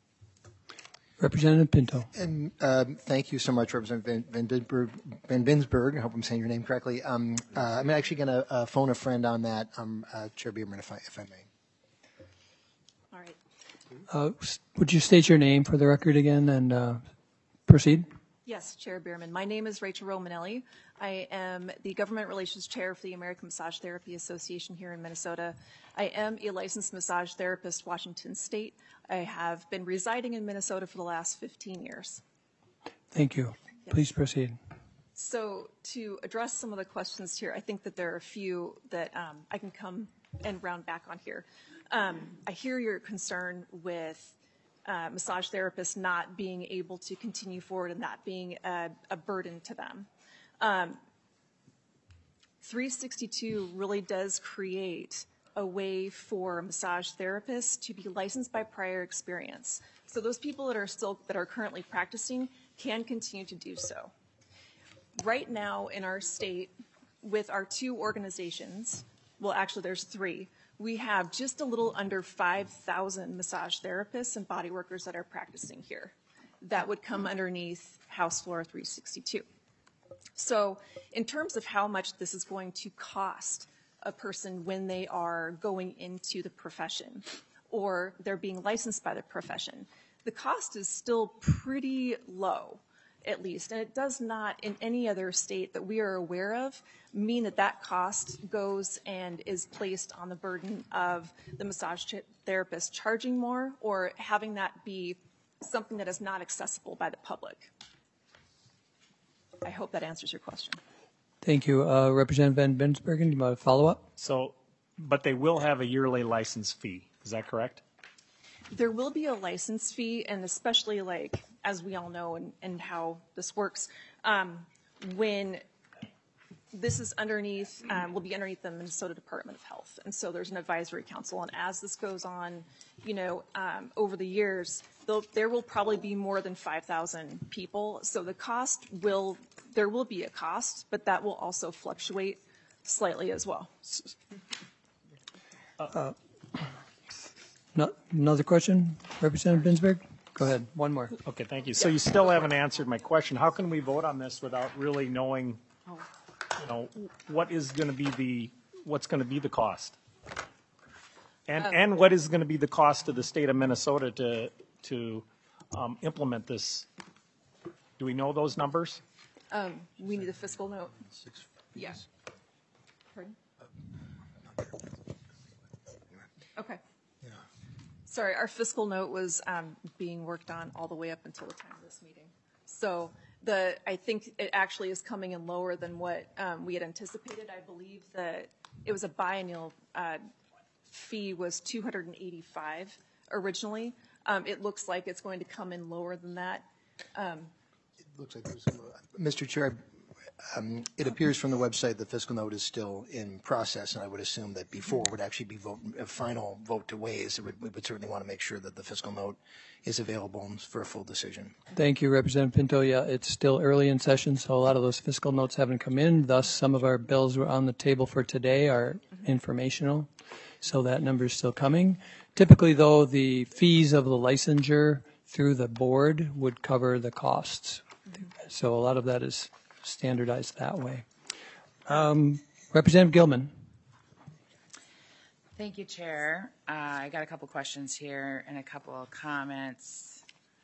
Representative Pinto. And um, thank you so much, Representative Van, Van, Binsberg, Van Binsberg. I hope I'm saying your name correctly. Um, uh, I'm actually going to uh, phone a friend on that, um, uh, Chair Bierman, if I, if I may. All right. Uh, would you state your name for the record again and uh, proceed? Yes, Chair Bierman. My name is Rachel Romanelli. I am the Government Relations Chair for the American Massage Therapy Association here in Minnesota. I am a licensed massage therapist, Washington State. I have been residing in Minnesota for the last fifteen years. Thank you. Yes. Please proceed. So to address some of the questions here, I think that there are a few that um, I can come and round back on here. Um, I hear your concern with uh, massage therapists not being able to continue forward and that being a, a burden to them. Um, three sixty-two really does create a way for massage therapists to be licensed by prior experience. So those people that are still, that are currently practicing can continue to do so. Right now in our state, with our two organizations, well, actually there's three, we have just a little under five thousand massage therapists and body workers that are practicing here. That would come underneath House Floor three sixty-two. So in terms of how much this is going to cost a person when they are going into the profession or they're being licensed by the profession, the cost is still pretty low, at least. And it does not, in any other state that we are aware of, mean that that cost goes and is placed on the burden of the massage therapist charging more or having that be something that is not accessible by the public. I hope that answers your question. Thank you. Uh, Representative Van Bensbergen, do you want to follow up? So, but they will have a yearly license fee. Is that correct? There will be a license fee, and especially like, as we all know and, and how this works, um, when this is underneath, um, will be underneath the Minnesota Department of Health. And so there's an advisory council. And as this goes on, you know, um, over the years, there will probably be more than five thousand people. So the cost will, there will be a cost, but that will also fluctuate slightly as well. Uh, no, another question, Representative Binsberg? Go ahead, one more. Okay, thank you. So you still haven't answered my question. How can we vote on this without really knowing, you know, what is going to be the, what's going to be the cost? And, Um, and what is going to be the cost to the state of Minnesota to, to um, implement this? Do we know those numbers? Um, we need a fiscal note. Yeah. Pardon? Okay. Sorry, our fiscal note was um, being worked on all the way up until the time of this meeting. So the, I think it actually is coming in lower than what um, we had anticipated. I believe that it was a biennial uh, fee was two hundred eighty-five originally. Um, it looks like it's going to come in lower than that. Um, It looks like there's some, Mister Chair, um, it appears from the website the fiscal note is still in process, and I would assume that before it would actually be vote, a final vote to ways, it would, we would certainly want to make sure that the fiscal note is available for a full decision. Thank you, Representative Pinto. Yeah, it's still early in session, so a lot of those fiscal notes haven't come in. Thus, some of our bills were on the table for today are informational, so that number is still coming. Typically, though, the fees of the licensure through the board would cover the costs. So a lot of that is standardized that way. Um, Representative Gilman. Thank you, Chair. Uh, I got a couple questions here and a couple of comments.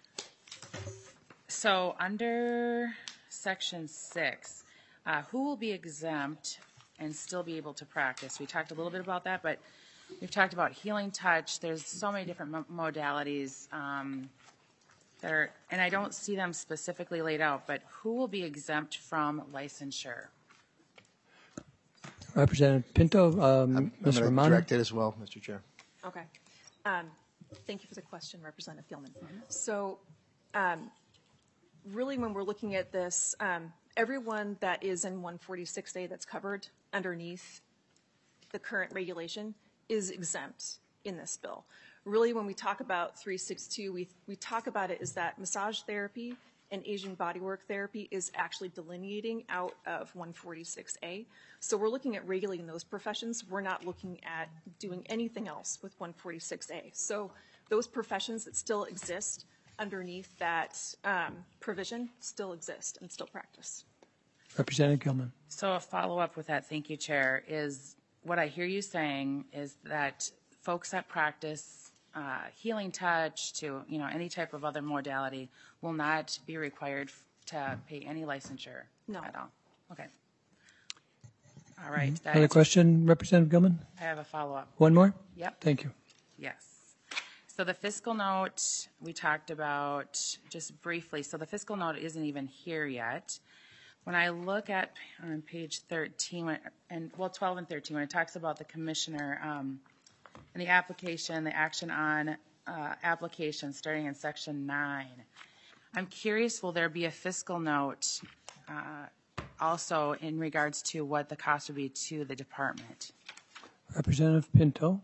So under section six, uh, who will be exempt and still be able to practice? We talked a little bit about that, but we've talked about healing touch. There's so many different mo modalities um, that are, and I don't see them specifically laid out, but who will be exempt from licensure? Representative Pinto, um, Miz I'm going Romano. to direct it as well, Mister Chair. Okay. Um, thank you for the question, Representative Gilman. So um, really when we're looking at this, um, everyone that is in one forty-six A that's covered underneath the current regulation is exempt in this bill. Really when we talk about three sixty-two, we, we talk about it as that massage therapy and Asian bodywork therapy is actually delineating out of one forty-six A. So we're looking at regulating those professions. We're not looking at doing anything else with one forty-six A. So those professions that still exist underneath that um, provision still exist and still practice. Representative Gilman. So a follow-up with that, thank you, Chair, is what I hear you saying is that folks that practice uh, healing touch to, you know, any type of other modality will not be required to pay any licensure no. at all. Okay. All right. Mm-hmm. Another question, Representative Gilman? I have a follow-up. One more? Yep. Thank you. Yes. So the fiscal note we talked about just briefly. So the fiscal note isn't even here yet. When I look at on page thirteen, when, and well, twelve and thirteen, when it talks about the commissioner um, and the application, the action on uh, application starting in section nine, I'm curious, will there be a fiscal note uh, also in regards to what the cost would be to the department? Representative Pinto.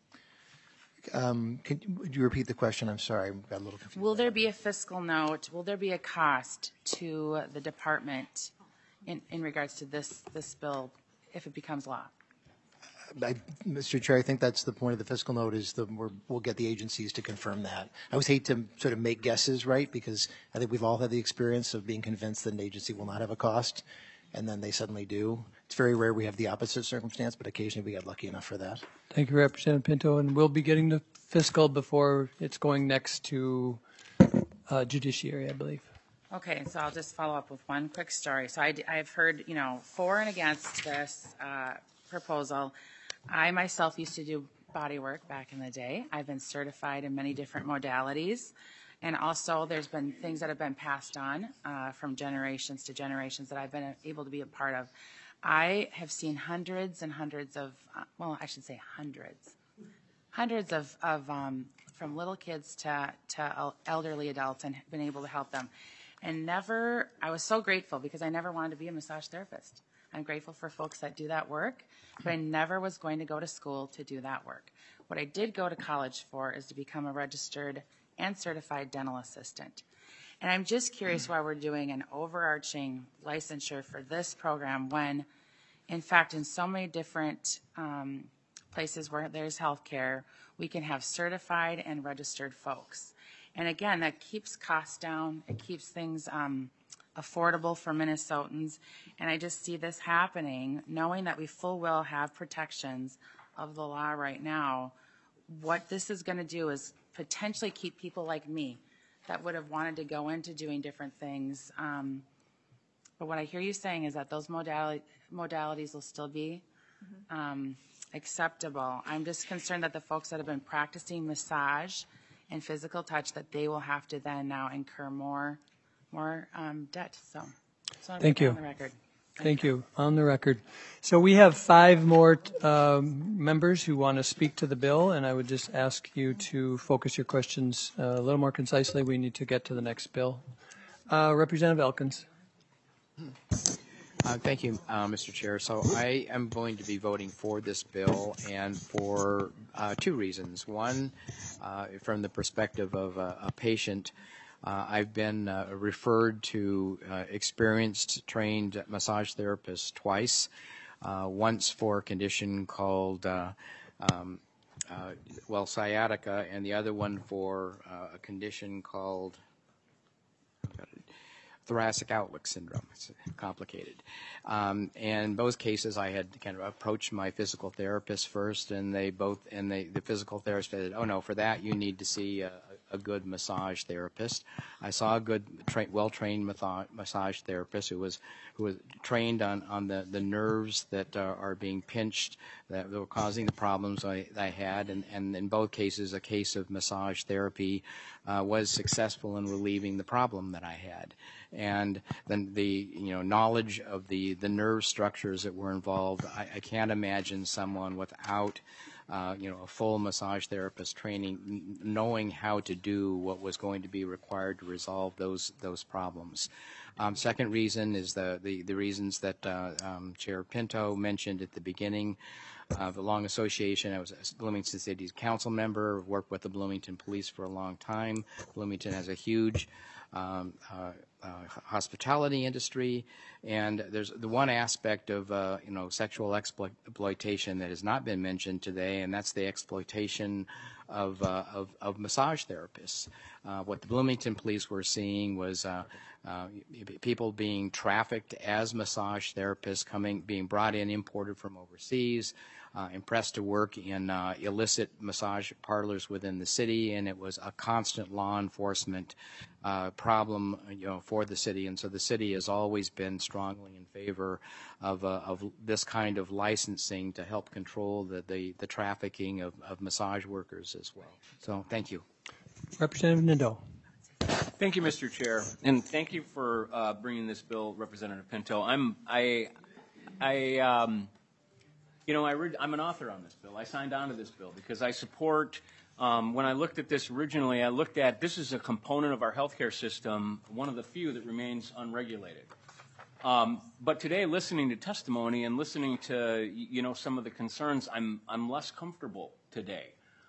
Um, can, would you repeat the question? I'm sorry, I got a little confused. Will there be a fiscal note? Will there be a cost to the department in, in regards to this, this bill if it becomes law? I, Mister Chair, I think that's the point of the fiscal note is the, we're, we'll get the agencies to confirm that. I always hate to sort of make guesses, right? Because I think we've all had the experience of being convinced that an agency will not have a cost, and then they suddenly do. It's very rare we have the opposite circumstance, but occasionally we get lucky enough for that. Thank you, Representative Pinto. And we'll be getting the fiscal before it's going next to uh, judiciary, I believe. Okay, so I'll just follow up with one quick story. So I, I've heard, you know, for and against this uh, proposal. I myself used to do body work back in the day. I've been certified in many different modalities. And also there's been things that have been passed on uh, from generations to generations that I've been able to be a part of. I have seen hundreds and hundreds of, uh, well, I should say hundreds, hundreds of, of um, from little kids to, to elderly adults and been able to help them. And never, I was so grateful because I never wanted to be a massage therapist. I'm grateful for folks that do that work, but I never was going to go to school to do that work. What I did go to college for is to become a registered and certified dental assistant. And I'm just curious why we're doing an overarching licensure for this program when, in fact, in so many different um, places where there's healthcare, we can have certified and registered folks. And again, that keeps costs down. It keeps things um, affordable for Minnesotans. And I just see this happening, knowing that we full well have protections of the law right now. What this is going to do is potentially keep people like me that would have wanted to go into doing different things. Um, but what I hear you saying is that those modali- modalities will still be mm-hmm. um, acceptable. I'm just concerned that the folks that have been practicing massage and physical touch, that they will have to then now incur more more um, debt. So, so thank you. On the record. Thank you. On the record. So we have five more um, members who want to speak to the bill, and I would just ask you to focus your questions uh, a little more concisely. We need to get to the next bill. Uh, Representative Elkins. Uh, thank you, uh, Mister Chair. So I am going to be voting for this bill, and for uh, two reasons. One, uh, from the perspective of a, a patient, uh, I've been uh, referred to uh, experienced, trained massage therapists twice, uh, once for a condition called, uh, um, uh, well, sciatica, and the other one for uh, a condition called thoracic outlet syndrome. It's complicated. Um, and in both cases, I had kind of approached my physical therapist first, and they both, and they, the physical therapist said, "Oh no, for that you need to see a, a good massage therapist." I saw a good, tra- well-trained massage, massage therapist who was who was trained on on the the nerves that uh, are being pinched that were causing the problems I, I had, and and in both cases, a case of massage therapy uh, was successful in relieving the problem that I had. And then the you know knowledge of the the nerve structures that were involved, I, I can't imagine someone without uh, you know a full massage therapist training, n- knowing how to do what was going to be required to resolve those those problems. Um, second reason is the the, the reasons that uh, um, Chair Pinto mentioned at the beginning. Uh, the long association. I was a Bloomington City's council member, worked with the Bloomington Police for a long time. Bloomington has a huge um, uh, uh, hospitality industry, and there's the one aspect of uh, you know sexual explo- exploitation that has not been mentioned today, and that's the exploitation of uh, of, of massage therapists. Uh, what the Bloomington Police were seeing was uh, uh, people being trafficked as massage therapists, coming being brought in, imported from overseas. Uh, impressed to work in uh, illicit massage parlors within the city, and it was a constant law enforcement uh, problem, you know, for the city. And so the city has always been strongly in favor of uh, of this kind of licensing to help control the the, the trafficking of, of massage workers as well. So thank you, Representative Nadeau. Thank you, Mister Chair, and thank you for uh, bringing this bill, Representative Pinto. I'm I I. Um, You know, I read, I'm an author on this bill. I signed on to this bill because I support, um, when I looked at this originally, I looked at this is a component of our healthcare system, one of the few that remains unregulated. Um, but today, listening to testimony and listening to, you know, some of the concerns, I'm, I'm less comfortable today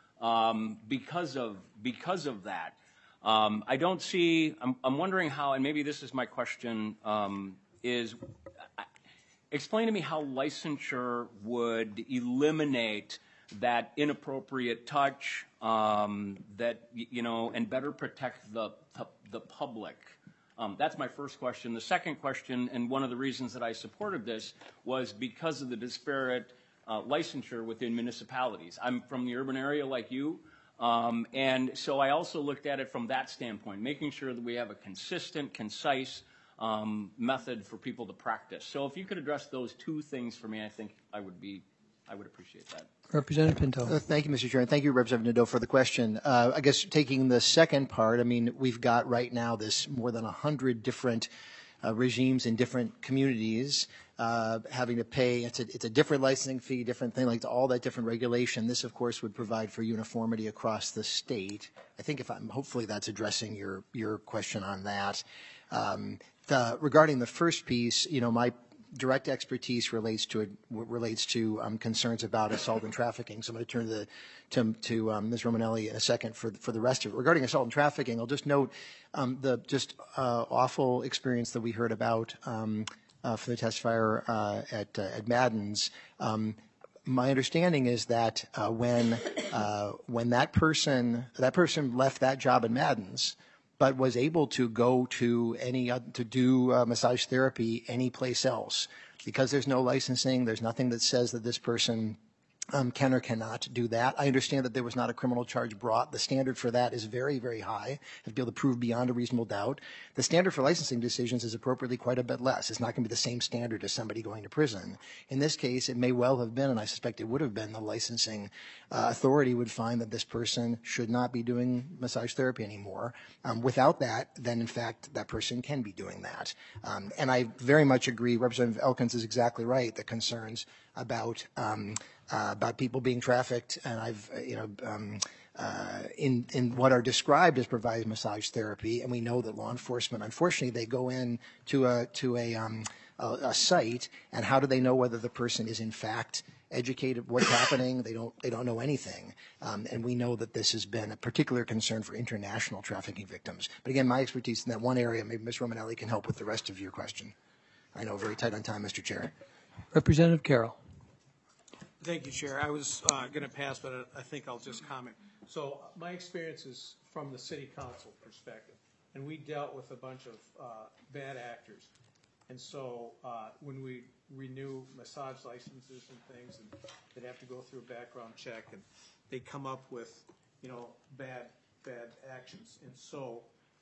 um, because of, because of that. Um, I don't see, I'm, I'm wondering how, and maybe this is my question, um, is explain to me how licensure would eliminate that inappropriate touch, um, that, you know, and better protect the, the public. Um, that's my first question. The second question, and one of the reasons that I supported this, was because of the disparate uh, licensure within municipalities. I'm from the urban area like you, um, and so I also looked at it from that standpoint, making sure that we have a consistent, concise um, method for people to practice. So if you could address those two things for me, I think I would be, I would appreciate that. Representative Pinto. Uh, thank you, Mister Chair, and thank you, Representative Nadeau, for the question. Uh, I guess taking the second part, I mean, we've got right now this more than one hundred different uh, regimes in different communities uh, having to pay. It's a, it's a different licensing fee, different thing, like all that different regulation. This, of course, would provide for uniformity across the state. I think if I'm, hopefully that's addressing your, your question on that. Um, the, regarding the first piece, you know, my direct expertise relates to relates to um, concerns about assault and trafficking. So I'm going to turn to the, to, to um, Miz Romanelli in a second for for the rest of it. Regarding assault and trafficking, I'll just note um, the just uh, awful experience that we heard about um, uh, for the testifier uh, at uh, at Madden's. Um, my understanding is that uh, when uh, when that person that person left that job at Madden's, but was able to go to any uh, to do uh, massage therapy any place else, because there's no licensing. There's nothing that says that this person um, can or cannot do that. I understand that there was not a criminal charge brought. The standard for that is very, very high. You have to be able to prove beyond a reasonable doubt. The standard for licensing decisions is appropriately quite a bit less. It's not going to be the same standard as somebody going to prison. In this case, it may well have been, and I suspect it would have been, the licensing uh, authority would find that this person should not be doing massage therapy anymore. Um, without that, then in fact, that person can be doing that. Um, and I very much agree, Representative Elkins is exactly right, the concerns about um, uh, about people being trafficked, and I've, uh, you know, um, uh, in in what are described as providing massage therapy, and we know that law enforcement, unfortunately, they go in to a to a, um, a, a site, and how do they know whether the person is in fact educated what's happening? They don't they don't know anything, um, and we know that this has been a particular concern for international trafficking victims. But again, my expertise in that one area, maybe Miz Romanelli can help with the rest of your question. I know, very tight on time, Mister Chair. Representative Carroll. Thank you, Chair. I was uh, going to pass, but I think I'll just comment. So my experience is from the city council perspective, and we dealt with a bunch of uh, bad actors. And so uh, when we renew massage licenses and things, and they'd have to go through a background check, and they come up with, you know, bad bad actions. And so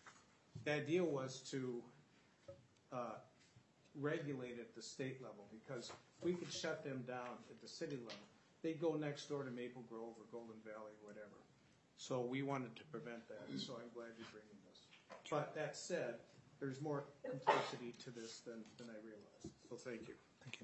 the idea was to uh, regulate at the state level, because we could shut them down at the city level. They'd go next door to Maple Grove or Golden Valley or whatever. So we wanted to prevent that, and so I'm glad you're bringing this. But that said, there's more complexity to this than, than I realized. So thank you. Thank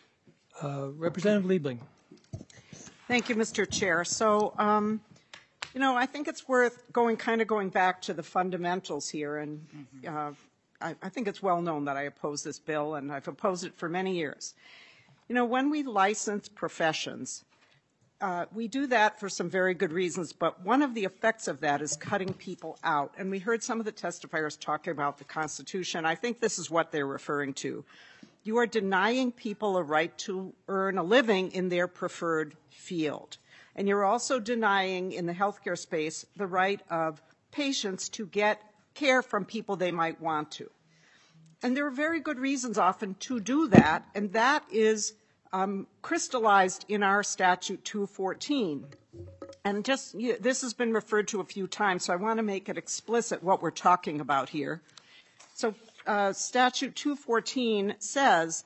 you. Uh, Representative Liebling. Thank you, Mister Chair. So, um, you know, I think it's worth going kind of going back to the fundamentals here, and uh, I, I think it's well known that I oppose this bill, and I've opposed it for many years. You know, when we license professions, uh, we do that for some very good reasons, but one of the effects of that is cutting people out. And we heard some of the testifiers talking about the Constitution. I think this is what they're referring to. You are denying people a right to earn a living in their preferred field. And you're also denying, in the healthcare space, the right of patients to get care from people they might want to. And there are very good reasons often to do that, and that is um, crystallized in our statute two fourteen. And just you, this has been referred to a few times, so I want to make it explicit what we're talking about here. So uh, statute two fourteen says,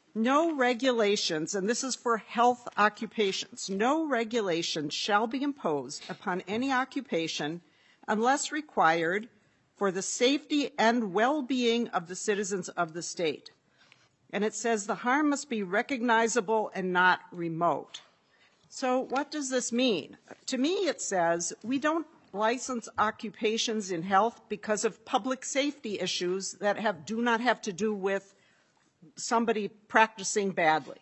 no regulations, and this is for health occupations, no regulations shall be imposed upon any occupation unless required for the safety and well-being of the citizens of the state. And it says the harm must be recognizable and not remote. So what does this mean? To me, it says we don't license occupations in health because of public safety issues that have, do not have to do with somebody practicing badly.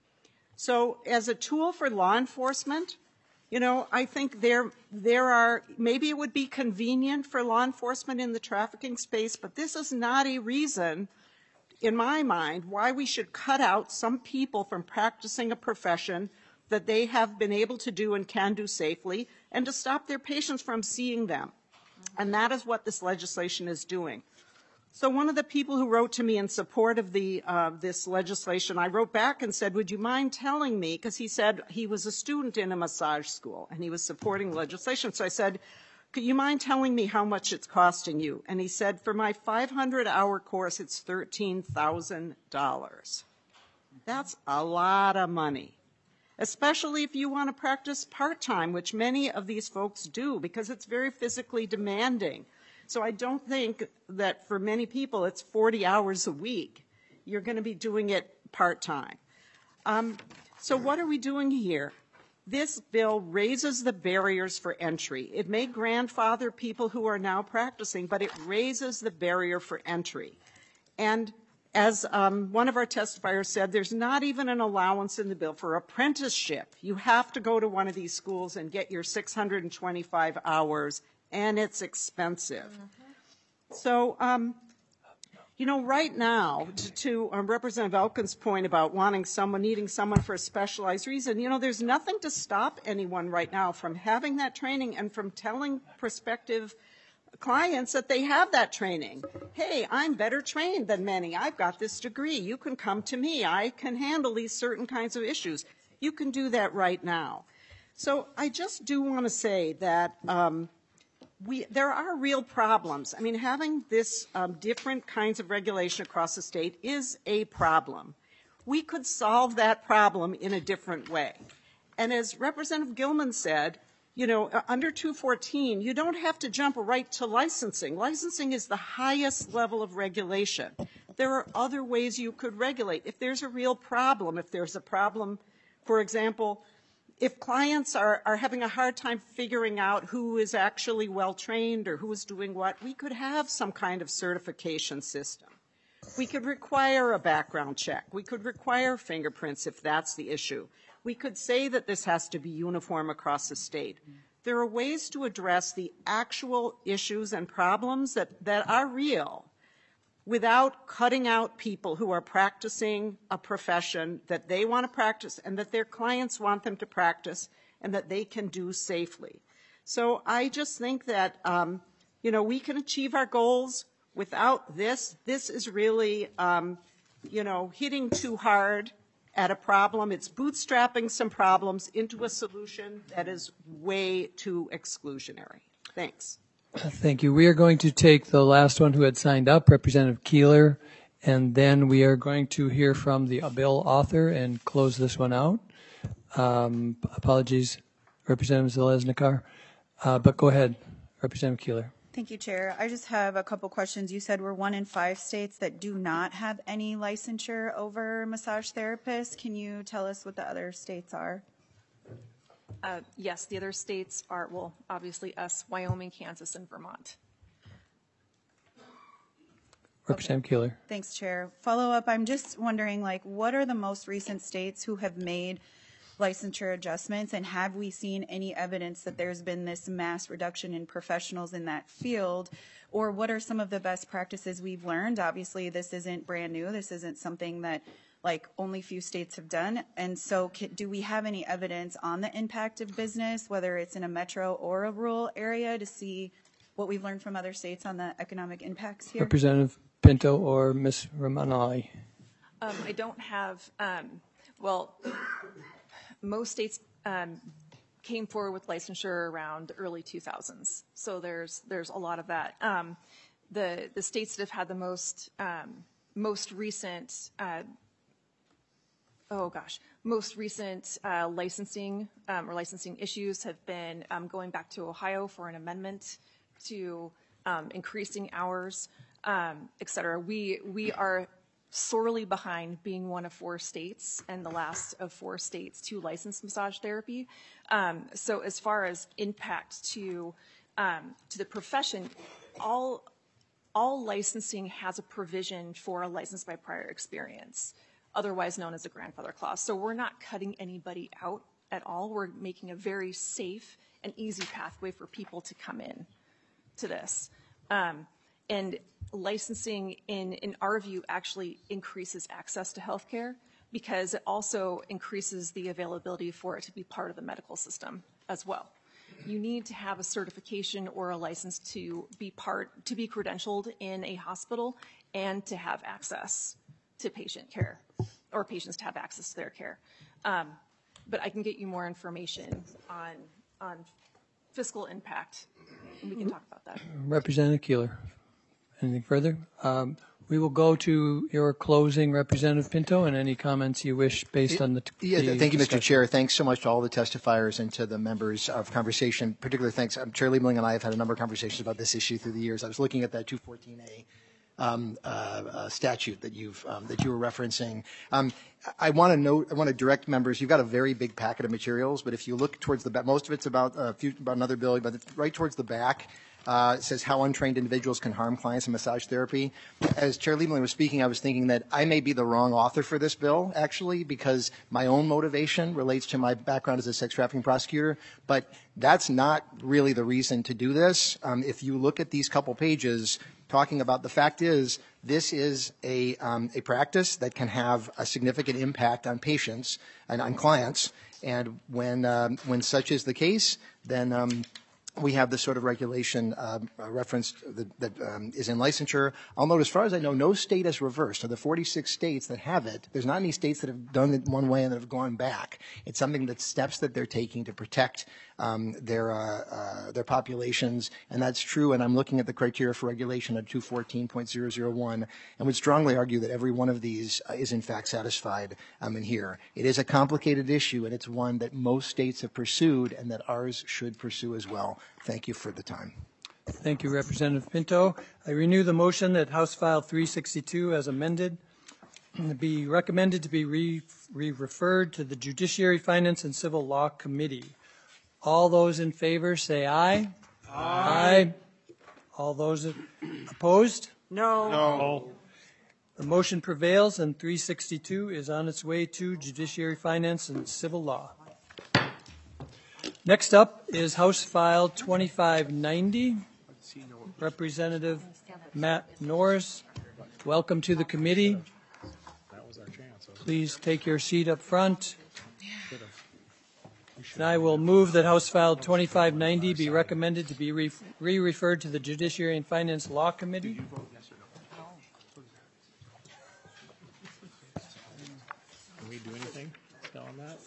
So as a tool for law enforcement, you know, I think there, there are, maybe it would be convenient for law enforcement in the trafficking space, but this is not a reason, in my mind, why we should cut out some people from practicing a profession that they have been able to do and can do safely, and to stop their patients from seeing them. And that is what this legislation is doing. So one of the people who wrote to me in support of the, uh, this legislation, I wrote back and said, would you mind telling me, because he said he was a student in a massage school and he was supporting legislation. So I said, could you mind telling me how much it's costing you? And he said, for my five hundred hour course, it's thirteen thousand dollars. That's a lot of money, especially if you want to practice part-time, which many of these folks do, because it's very physically demanding. So I don't think that for many people it's forty hours a week. You're going to be doing it part-time. Um, so what are we doing here? This bill raises the barriers for entry. It may grandfather people who are now practicing, but it raises the barrier for entry. And as um, one of our testifiers said, there's not even an allowance in the bill for apprenticeship. You have to go to one of these schools and get your six hundred twenty-five hours, and it's expensive. Mm-hmm. So, um, you know, right now, to, to um, Representative Elkin's point about wanting someone, needing someone for a specialized reason, you know, there's nothing to stop anyone right now from having that training and from telling prospective clients that they have that training. Hey, I'm better trained than many. I've got this degree. You can come to me. I can handle these certain kinds of issues. You can do that right now. So I just do want to say that um, we, there are real problems. I mean, having this um, different kinds of regulation across the state is a problem. We could solve that problem in a different way. And as Representative Gilman said, you know, under two fourteen, you don't have to jump right to licensing. Licensing is the highest level of regulation. There are other ways you could regulate. If there's a real problem, if there's a problem, for example, if clients are, are having a hard time figuring out who is actually well-trained or who is doing what, we could have some kind of certification system. We could require a background check. We could require fingerprints if that's the issue. We could say that this has to be uniform across the state. There are ways to address the actual issues and problems that, that are real without cutting out people who are practicing a profession that they want to practice and that their clients want them to practice and that they can do safely. So I just think that, um, you know, we can achieve our goals without this. This is really, um, you know, hitting too hard at a problem. It's bootstrapping some problems into a solution that is way too exclusionary. Thanks. Thank you. We are going to take the last one who had signed up, Representative Keeler, and then we are going to hear from the bill author and close this one out. Um, apologies, Representative Zalesnikar, uh, but go ahead, Representative Keeler. Thank you, Chair. I just have a couple questions. You said we're one in five states that do not have any licensure over massage therapists. Can you tell us what the other states are? Uh, yes, the other states are, well, obviously us, Wyoming, Kansas, and Vermont. Representative Okay. Keeler. Thanks, Chair. Follow up, I'm just wondering, like, what are the most recent states who have made licensure adjustments, and have we seen any evidence that there's been this mass reduction in professionals in that field? Or what are some of the best practices we've learned? Obviously, this isn't brand new. This isn't something that like only few states have done. And so can, do we have any evidence on the impact of business, whether it's in a metro or a rural area, to see what we've learned from other states on the economic impacts here? Representative Pinto or Miz Ramanali. Um, I don't have, um, well, most states um, came forward with licensure around the early two thousands. So there's there's a lot of that. Um, the the states that have had the most um, most recent uh, oh gosh, most recent uh, licensing um, or licensing issues have been um, going back to Ohio for an amendment to um, increasing hours, um, et cetera. We, we are sorely behind being one of four states and the last of four states to license massage therapy. Um, so as far as impact to, um, to the profession, all all licensing has a provision for a license by prior experience, otherwise known as a grandfather clause. So we're not cutting anybody out at all. We're making a very safe and easy pathway for people to come in to this. Um, and licensing, in, in our view, actually increases access to healthcare because it also increases the availability for it to be part of the medical system as well. You need to have a certification or a license to be part, to be credentialed in a hospital and to have access to patient care, or patients to have access to their care. Um, but I can get you more information on, on fiscal impact, and we can talk about that. Representative Keeler, anything further? Um, we will go to your closing, Representative Pinto, and any comments you wish based on the. Yeah, the thank you, Mister discussion. Chair. Thanks so much to all the testifiers and to the members of conversation. Particular thanks. Um, Chair Liebling and I have had a number of conversations about this issue through the years. I was looking at that two fourteen A. Um, uh, uh, statute that you've um, that you were referencing. Um, I want to note, I want to direct members. You've got a very big packet of materials, but if you look towards the back, most of it's about uh, few, about another bill, but right towards the back. Uh, it says how untrained individuals can harm clients in massage therapy. As Chair Liebling was speaking, I was thinking that I may be the wrong author for this bill, actually, because my own motivation relates to my background as a sex trafficking prosecutor, but that's not really the reason to do this. Um, if you look at these couple pages talking about, the fact is this is a, um, a practice that can have a significant impact on patients and on clients, and when, um, when such is the case, then um, we have the sort of regulation uh, referenced that, that um, is in licensure. I'll note, as far as I know, no state has reversed. Of the forty-six states that have it, there's not any states that have done it one way and that have gone back. It's something that steps that they're taking to protect um, their uh, uh, their populations, and that's true. And I'm looking at the criteria for regulation at two fourteen point zero zero one, and would strongly argue that every one of these uh, is in fact satisfied um, in here. It is a complicated issue, and it's one that most states have pursued, and that ours should pursue as well. Thank you for the time. Thank you, Representative Pinto. I renew the motion that House File three sixty-two as amended be recommended to be re, re referred to the Judiciary, Finance, and Civil Law Committee. All those in favor say aye. Aye. Aye. All those opposed? No. No. The motion prevails, and three sixty-two is on its way to Judiciary, Finance, and Civil Law. Next up is House File twenty-five ninety. Representative Matt Norris, welcome to the committee. Please take your seat up front. And I will move that House File twenty-five ninety be recommended to be re-referred to the Judiciary and Finance Law Committee. Can we do anything on that?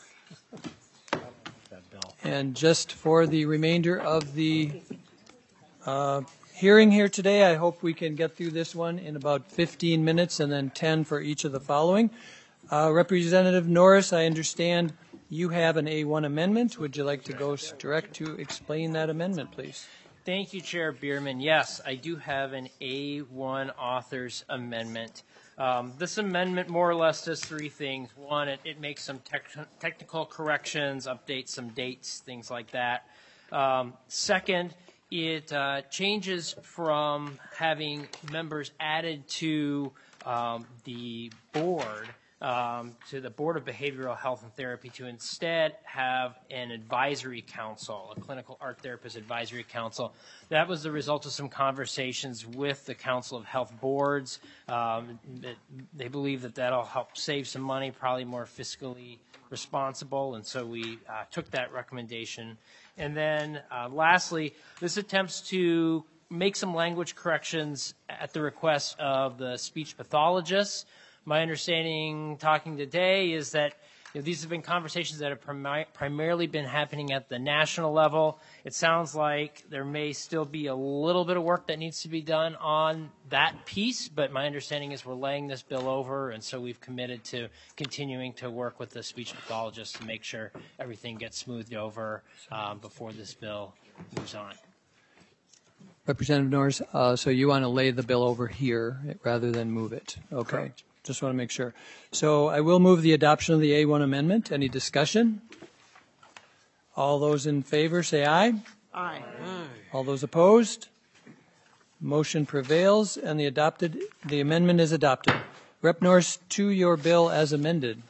And just for the remainder of the uh, hearing here today, I hope we can get through this one in about fifteen minutes and then ten for each of the following. Uh, Representative Norris, I understand you have an A one amendment. Would you like to go direct to explain that amendment, please? Thank you, Chair Bierman. Yes, I do have an A one author's amendment. Um, this amendment more or less does three things. One, it, it makes some tech, technical corrections, updates some dates, things like that. Um, second, it uh, changes from having members added to um, the board, um, to the Board of Behavioral Health and Therapy, to instead have an advisory council, a clinical art therapist advisory council. That was the result of some conversations with the Council of Health Boards. Um, it, they believe that that'll help save some money, probably more fiscally responsible, and so we uh, took that recommendation. And then uh, lastly, this attempts to make some language corrections at the request of the speech pathologists. My understanding talking today is that you know, these have been conversations that have prim- primarily been happening at the national level. It sounds like there may still be a little bit of work that needs to be done on that piece, but my understanding is we're laying this bill over, and so we've committed to continuing to work with the speech pathologists to make sure everything gets smoothed over um, before this bill moves on. Representative Norris, uh, so you want to lay the bill over here rather than move it? Okay. Correct. Just want to make sure. So I will move the adoption of the A one amendment. Any discussion? All those in favor say aye. Aye. All those opposed? Motion prevails, and the adopted, the amendment is adopted. Representative Norris, to your bill as amended.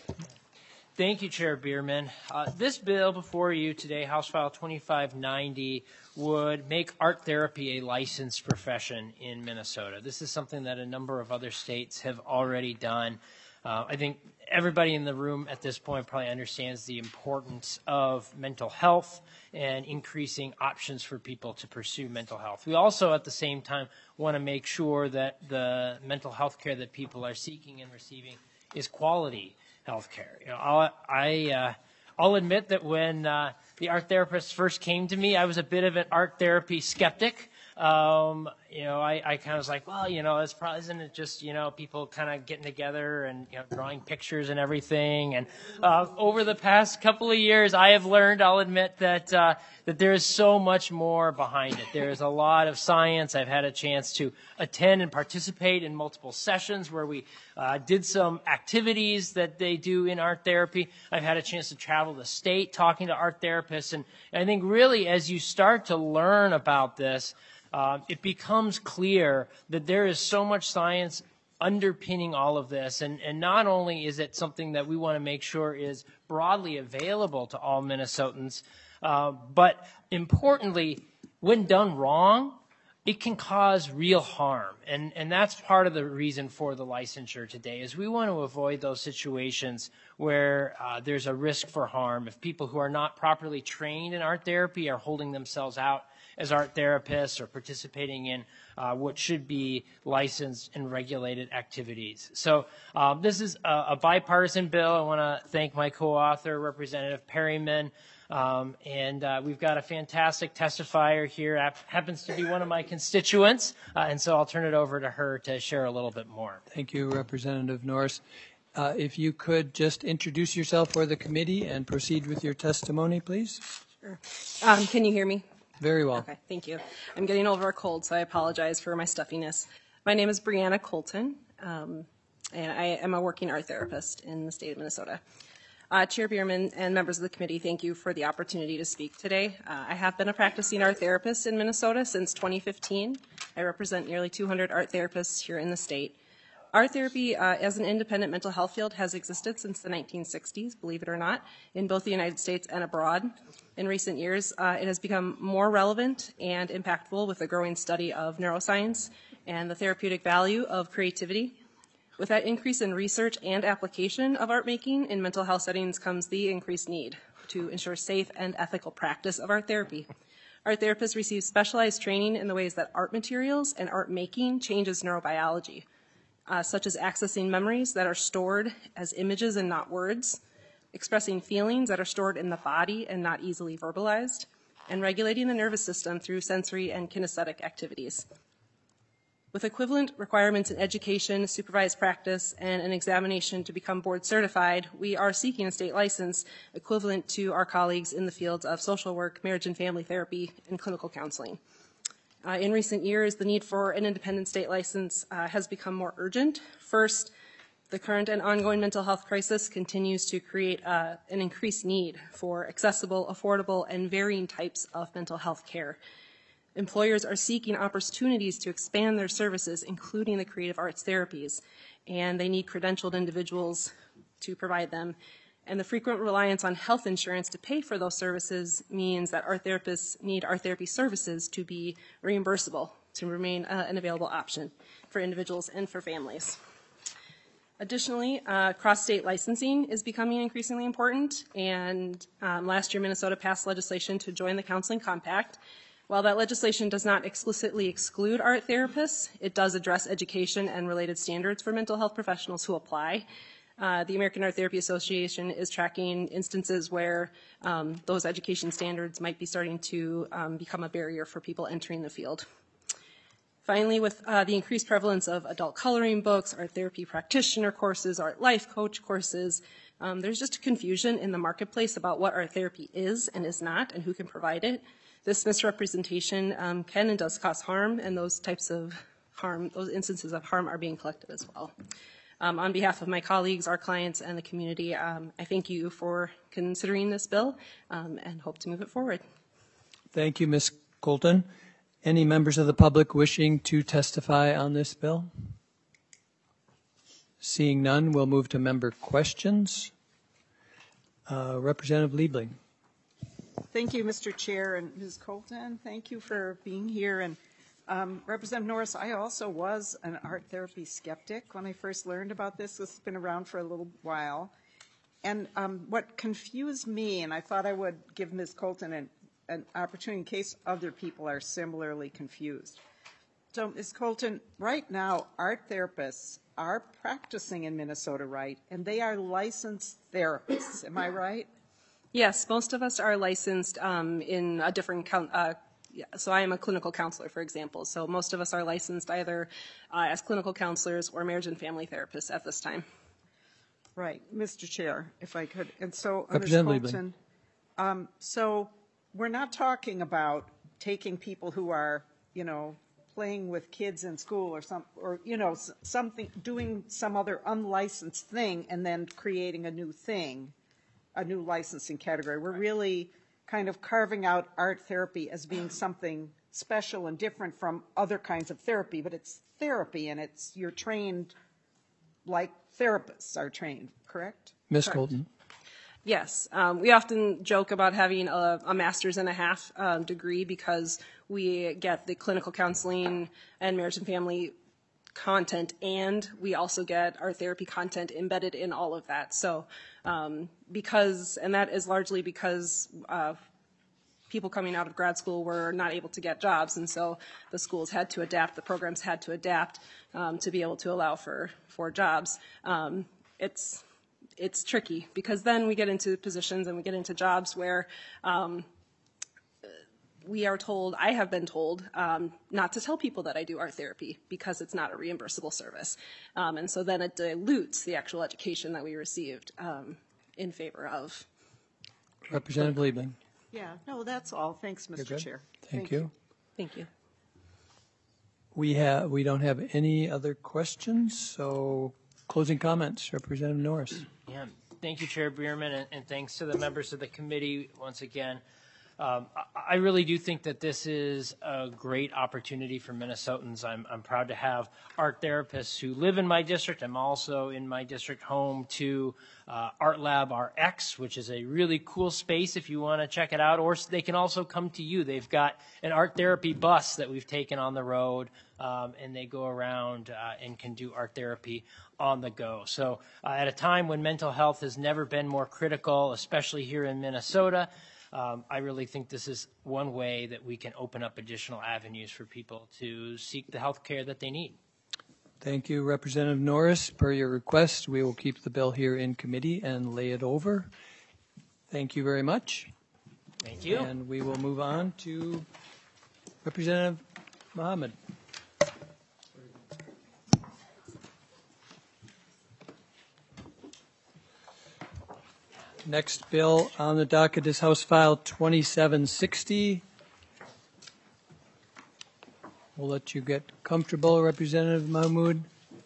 Thank you, Chair Bierman. Uh, this bill before you today, House File twenty-five ninety, would make art therapy a licensed profession in Minnesota. This is something that a number of other states have already done. Uh, I think everybody in the room at this point probably understands the importance of mental health and increasing options for people to pursue mental health. We also, at the same time, want to make sure that the mental health care that people are seeking and receiving is quality health care. You know, I'll, I, uh, I'll admit that when uh, the art therapist first came to me, I was a bit of an art therapy skeptic. Um, you know, I, I kind of was like, well, you know, it's probably, isn't it just, you know, people kind of getting together and, you know, drawing pictures and everything. And uh, over the past couple of years, I have learned, I'll admit, that uh, that there is so much more behind it. There is a lot of science. I've had a chance to attend and participate in multiple sessions where we uh, did some activities that they do in art therapy. I've had a chance to travel the state talking to art therapists. And I think really as you start to learn about this, Uh, it becomes clear that there is so much science underpinning all of this. And, and not only is it something that we want to make sure is broadly available to all Minnesotans, uh, but importantly, when done wrong, it can cause real harm. And, and that's part of the reason for the licensure today, is we want to avoid those situations where uh, there's a risk for harm. If people who are not properly trained in art therapy are holding themselves out as art therapists or participating in uh, what should be licensed and regulated activities. So um, this is a, a bipartisan bill. I want to thank my co-author, Representative Perryman. Um, and uh, we've got a fantastic testifier here, happens to be one of my constituents, uh, and so I'll turn it over to her to share a little bit more. Thank you, Representative Norris. Uh, if you could just introduce yourself for the committee and proceed with your testimony, please. Sure. Um, can you hear me? Very well. Okay, thank you. I'm getting over a cold, so I apologize for my stuffiness. My name is Brianna Colton, um, and I am a working art therapist in the state of Minnesota. Uh, Chair Bierman and members of the committee, thank you for the opportunity to speak today. Uh, I have been a practicing art therapist in Minnesota since twenty fifteen. I represent nearly two hundred art therapists here in the state. Art therapy uh, as an independent mental health field has existed since the nineteen sixties, believe it or not, in both the United States and abroad. In recent years, uh, it has become more relevant and impactful with the growing study of neuroscience and the therapeutic value of creativity. With that increase in research and application of art making in mental health settings comes the increased need to ensure safe and ethical practice of art therapy. Art therapists receive specialized training in the ways that art materials and art making changes neurobiology, uh, such as accessing memories that are stored as images and not words, expressing feelings that are stored in the body and not easily verbalized, and regulating the nervous system through sensory and kinesthetic activities. With equivalent requirements in education, supervised practice, and an examination to become board certified, we are seeking a state license equivalent to our colleagues in the fields of social work, marriage and family therapy, and clinical counseling. Uh, in recent years, the need for an independent state license uh, has become more urgent. First, the current and ongoing mental health crisis continues to create uh, an increased need for accessible, affordable, and varying types of mental health care. Employers are seeking opportunities to expand their services, including the creative arts therapies, and they need credentialed individuals to provide them. And the frequent reliance on health insurance to pay for those services means that art therapists need art therapy services to be reimbursable, to remain uh, an available option for individuals and for families. Additionally, uh, cross-state licensing is becoming increasingly important, and um, last year Minnesota passed legislation to join the Counseling Compact. While that legislation does not explicitly exclude art therapists, it does address education and related standards for mental health professionals who apply. Uh, the American Art Therapy Association is tracking instances where um, those education standards might be starting to um, become a barrier for people entering the field. Finally, with uh, the increased prevalence of adult coloring books, art therapy practitioner courses, art life coach courses, um, there's just a confusion in the marketplace about what art therapy is and is not and who can provide it. This misrepresentation um, can and does cause harm, and those types of harm, those instances of harm are being collected as well. Um, on behalf of my colleagues, our clients, and the community, um, I thank you for considering this bill um, and hope to move it forward. Thank you, Miz Colton. Any members of the public wishing to testify on this bill? Seeing none, we'll move to member questions. Uh, Representative Liebling. Thank you, Mister Chair, and Miz Colton. Thank you for being here. And um, Representative Norris, I also was an art therapy skeptic when I first learned about this. This has been around for a little while. And um, what confused me, and I thought I would give Miz Colton an, an opportunity in case other people are similarly confused. So, Miz Colton, right now, art therapists are practicing in Minnesota, right? And they are licensed therapists. Am I right? Yes, most of us are licensed um, in a different count. Uh, yeah, so I am a clinical counselor, for example. So most of us are licensed either uh, as clinical counselors or marriage and family therapists at this time. Right, Mister Chair, if I could. And so, uh, Miz Representative Colton, um, so we're not talking about taking people who are, you know, playing with kids in school or some, or you know, something, doing some other unlicensed thing, and then creating a new thing, a new licensing category. We're really kind of carving out art therapy as being something special and different from other kinds of therapy, but it's therapy, and it's you're trained like therapists are trained, correct? Miz Correct. Colton. Yes, um, we often joke about having a, a master's and a half um, degree because we get the clinical counseling and marriage and family content, and we also get our therapy content embedded in all of that. So um, because, and that is largely because uh, people coming out of grad school were not able to get jobs, and so the schools had to adapt, the programs had to adapt um, to be able to allow for, for jobs. Um, it's it's tricky because then we get into positions and we get into jobs where um, we are told, I have been told, um, not to tell people that I do art therapy because it's not a reimbursable service. Um, and so then it dilutes the actual education that we received um, in favor of. Representative Liebling. Yeah, no, that's all. Thanks, Mister good. Chair. Thank you. Thank you. We have, we don't have any other questions, so closing comments, Representative Norris. Yeah, thank you, Chair Bierman, and, and thanks to the members of the committee once again. Um, I, I really do think that this is a great opportunity for Minnesotans. I'm, I'm proud to have art therapists who live in my district. I'm also in my district home to uh, Art Lab R X, which is a really cool space if you want to check it out, or they can also come to you. They've got an art therapy bus that we've taken on the road, um, and they go around uh, and can do art therapy on the go. So uh, at a time when mental health has never been more critical, especially here in Minnesota, Um, I really think this is one way that we can open up additional avenues for people to seek the health care that they need. Thank you, Representative Norris. Per your request, we will keep the bill here in committee and lay it over. Thank you very much. Thank you. And we will move on to Representative Mohammed. Next bill on the docket is House File twenty-seven sixty. We'll let you get comfortable, Representative Mahmoud.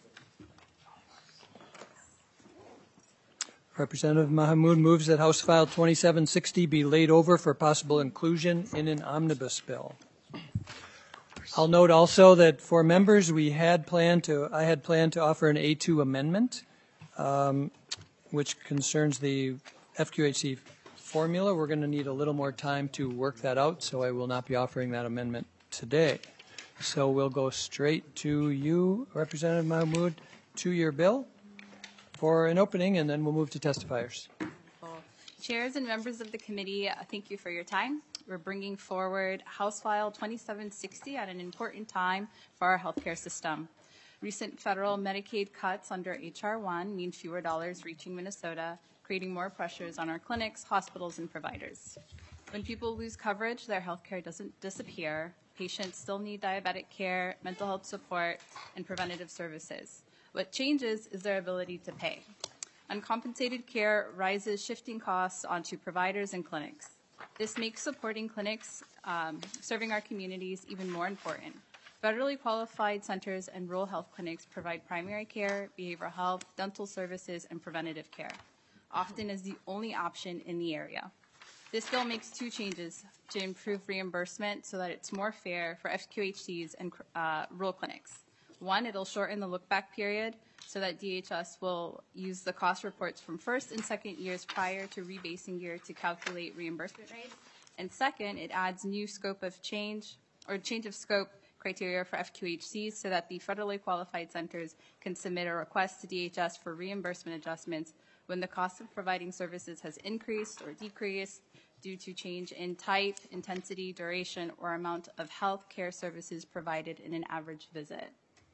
Representative Mahmoud moves that House File twenty-seven sixty be laid over for possible inclusion in an omnibus bill. I'll note also that for members, we had planned to, I had planned to offer an A two amendment, um, which concerns the F Q H C formula. We're going to need a little more time to work that out, so I will not be offering that amendment today. So we'll go straight to you, Representative Mahmoud, to your bill for an opening, and then we'll move to testifiers. Chairs and members of the committee, uh, thank you for your time. We're bringing forward House File twenty-seven sixty at an important time for our healthcare system. Recent federal Medicaid cuts under H R one mean fewer dollars reaching Minnesota, creating more pressures on our clinics, hospitals, and providers. When people lose coverage, their health care doesn't disappear. Patients still need diabetic care, mental health support, and preventative services. What changes is their ability to pay. Uncompensated care rises shifting costs onto providers and clinics. This makes supporting clinics um, serving our communities even more important. Federally qualified centers and rural health clinics provide primary care, behavioral health, dental services, and preventative care, often as the only option in the area. This bill makes two changes to improve reimbursement so that it's more fair for F Q H Cs and uh, rural clinics. One, it'll shorten the look-back period so that D H S will use the cost reports from first and second years prior to rebasing year to calculate reimbursement rates. And second, it adds new scope of change or change of scope criteria for F Q H Cs so that the federally qualified centers can submit a request to D H S for reimbursement adjustments when the cost of providing services has increased or decreased due to change in type, intensity, duration, or amount of health care services provided in an average visit.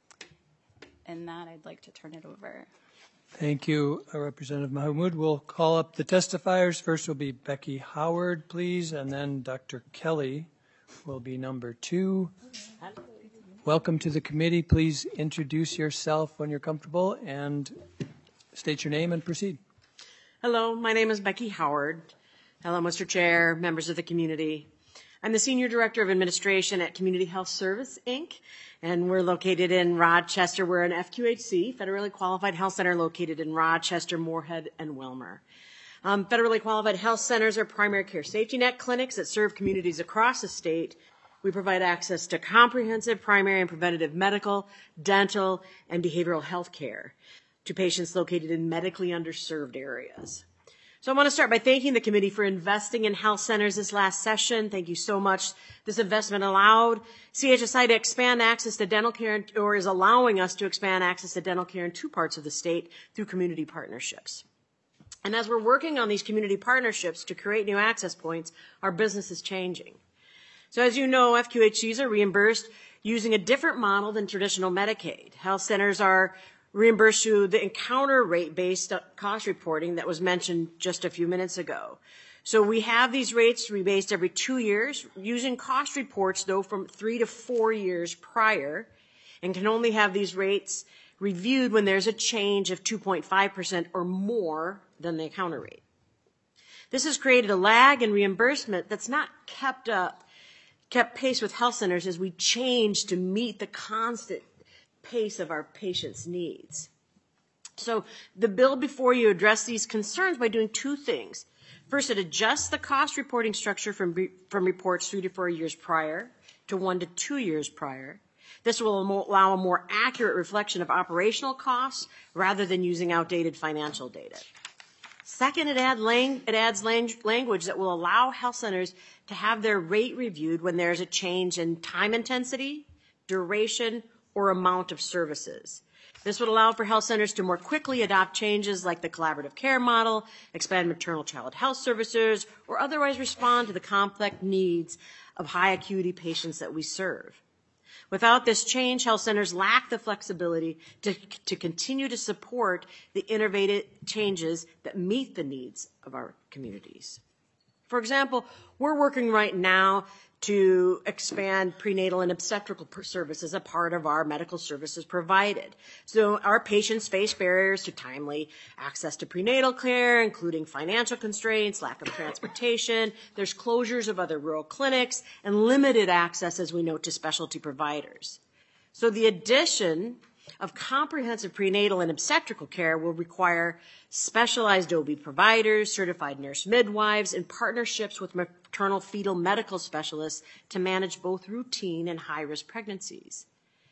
And that, I'd like to turn it over. Thank you, uh, Representative Mahmoud. We'll call up the testifiers. First will be Becky Howard, please, and then Doctor Kelly will be number two. Welcome to the committee. Please introduce yourself when you're comfortable and state your name and proceed. Hello, my name is Becky Howard. Hello, Mister Chair, members of the community. I'm the Senior Director of Administration at Community Health Service, Incorporated, and we're located in Rochester. We're an F Q H C, federally qualified health center located in Rochester, Moorhead, and Wilmer. Um, federally qualified health centers are primary care safety net clinics that serve communities across the state. We provide access to comprehensive primary and preventative medical, dental, and behavioral health care to patients located in medically underserved areas. So I want to start by thanking the committee for investing in health centers this last session. Thank you so much. This investment allowed C H S I to expand access to dental care, or is allowing us to expand access to dental care in two parts of the state through community partnerships. And as we're working on these community partnerships to create new access points, our business is changing. So as you know, F Q H Cs are reimbursed using a different model than traditional Medicaid. Health centers are reimbursed through the encounter rate-based cost reporting that was mentioned just a few minutes ago. So we have these rates rebased every two years, using cost reports, though, from three to four years prior, and can only have these rates reviewed when there's a change of two point five percent or more than the encounter rate. This has created a lag in reimbursement that's not kept up, kept pace with health centers as we change to meet the constant pace of our patients' needs. So the bill before you address these concerns by doing two things. First, it adjusts the cost reporting structure from, from reports three to four years prior to one to two years prior. This will allow a more accurate reflection of operational costs rather than using outdated financial data. Second, it, add lang- it adds lang- language that will allow health centers to have their rate reviewed when there's a change in time intensity, duration, or amount of services. This would allow for health centers to more quickly adopt changes like the collaborative care model, expand maternal child health services, or otherwise respond to the complex needs of high acuity patients that we serve. Without this change, health centers lack the flexibility to, to continue to support the innovative changes that meet the needs of our communities. For example, we're working right now to expand prenatal and obstetrical services as a part of our medical services provided. So our patients face barriers to timely access to prenatal care, including financial constraints, lack of transportation, there's closures of other rural clinics, and limited access, as we know, to specialty providers. So the addition of comprehensive prenatal and obstetrical care will require specialized O B providers, certified nurse midwives, and partnerships with maternal fetal medical specialists to manage both routine and high-risk pregnancies.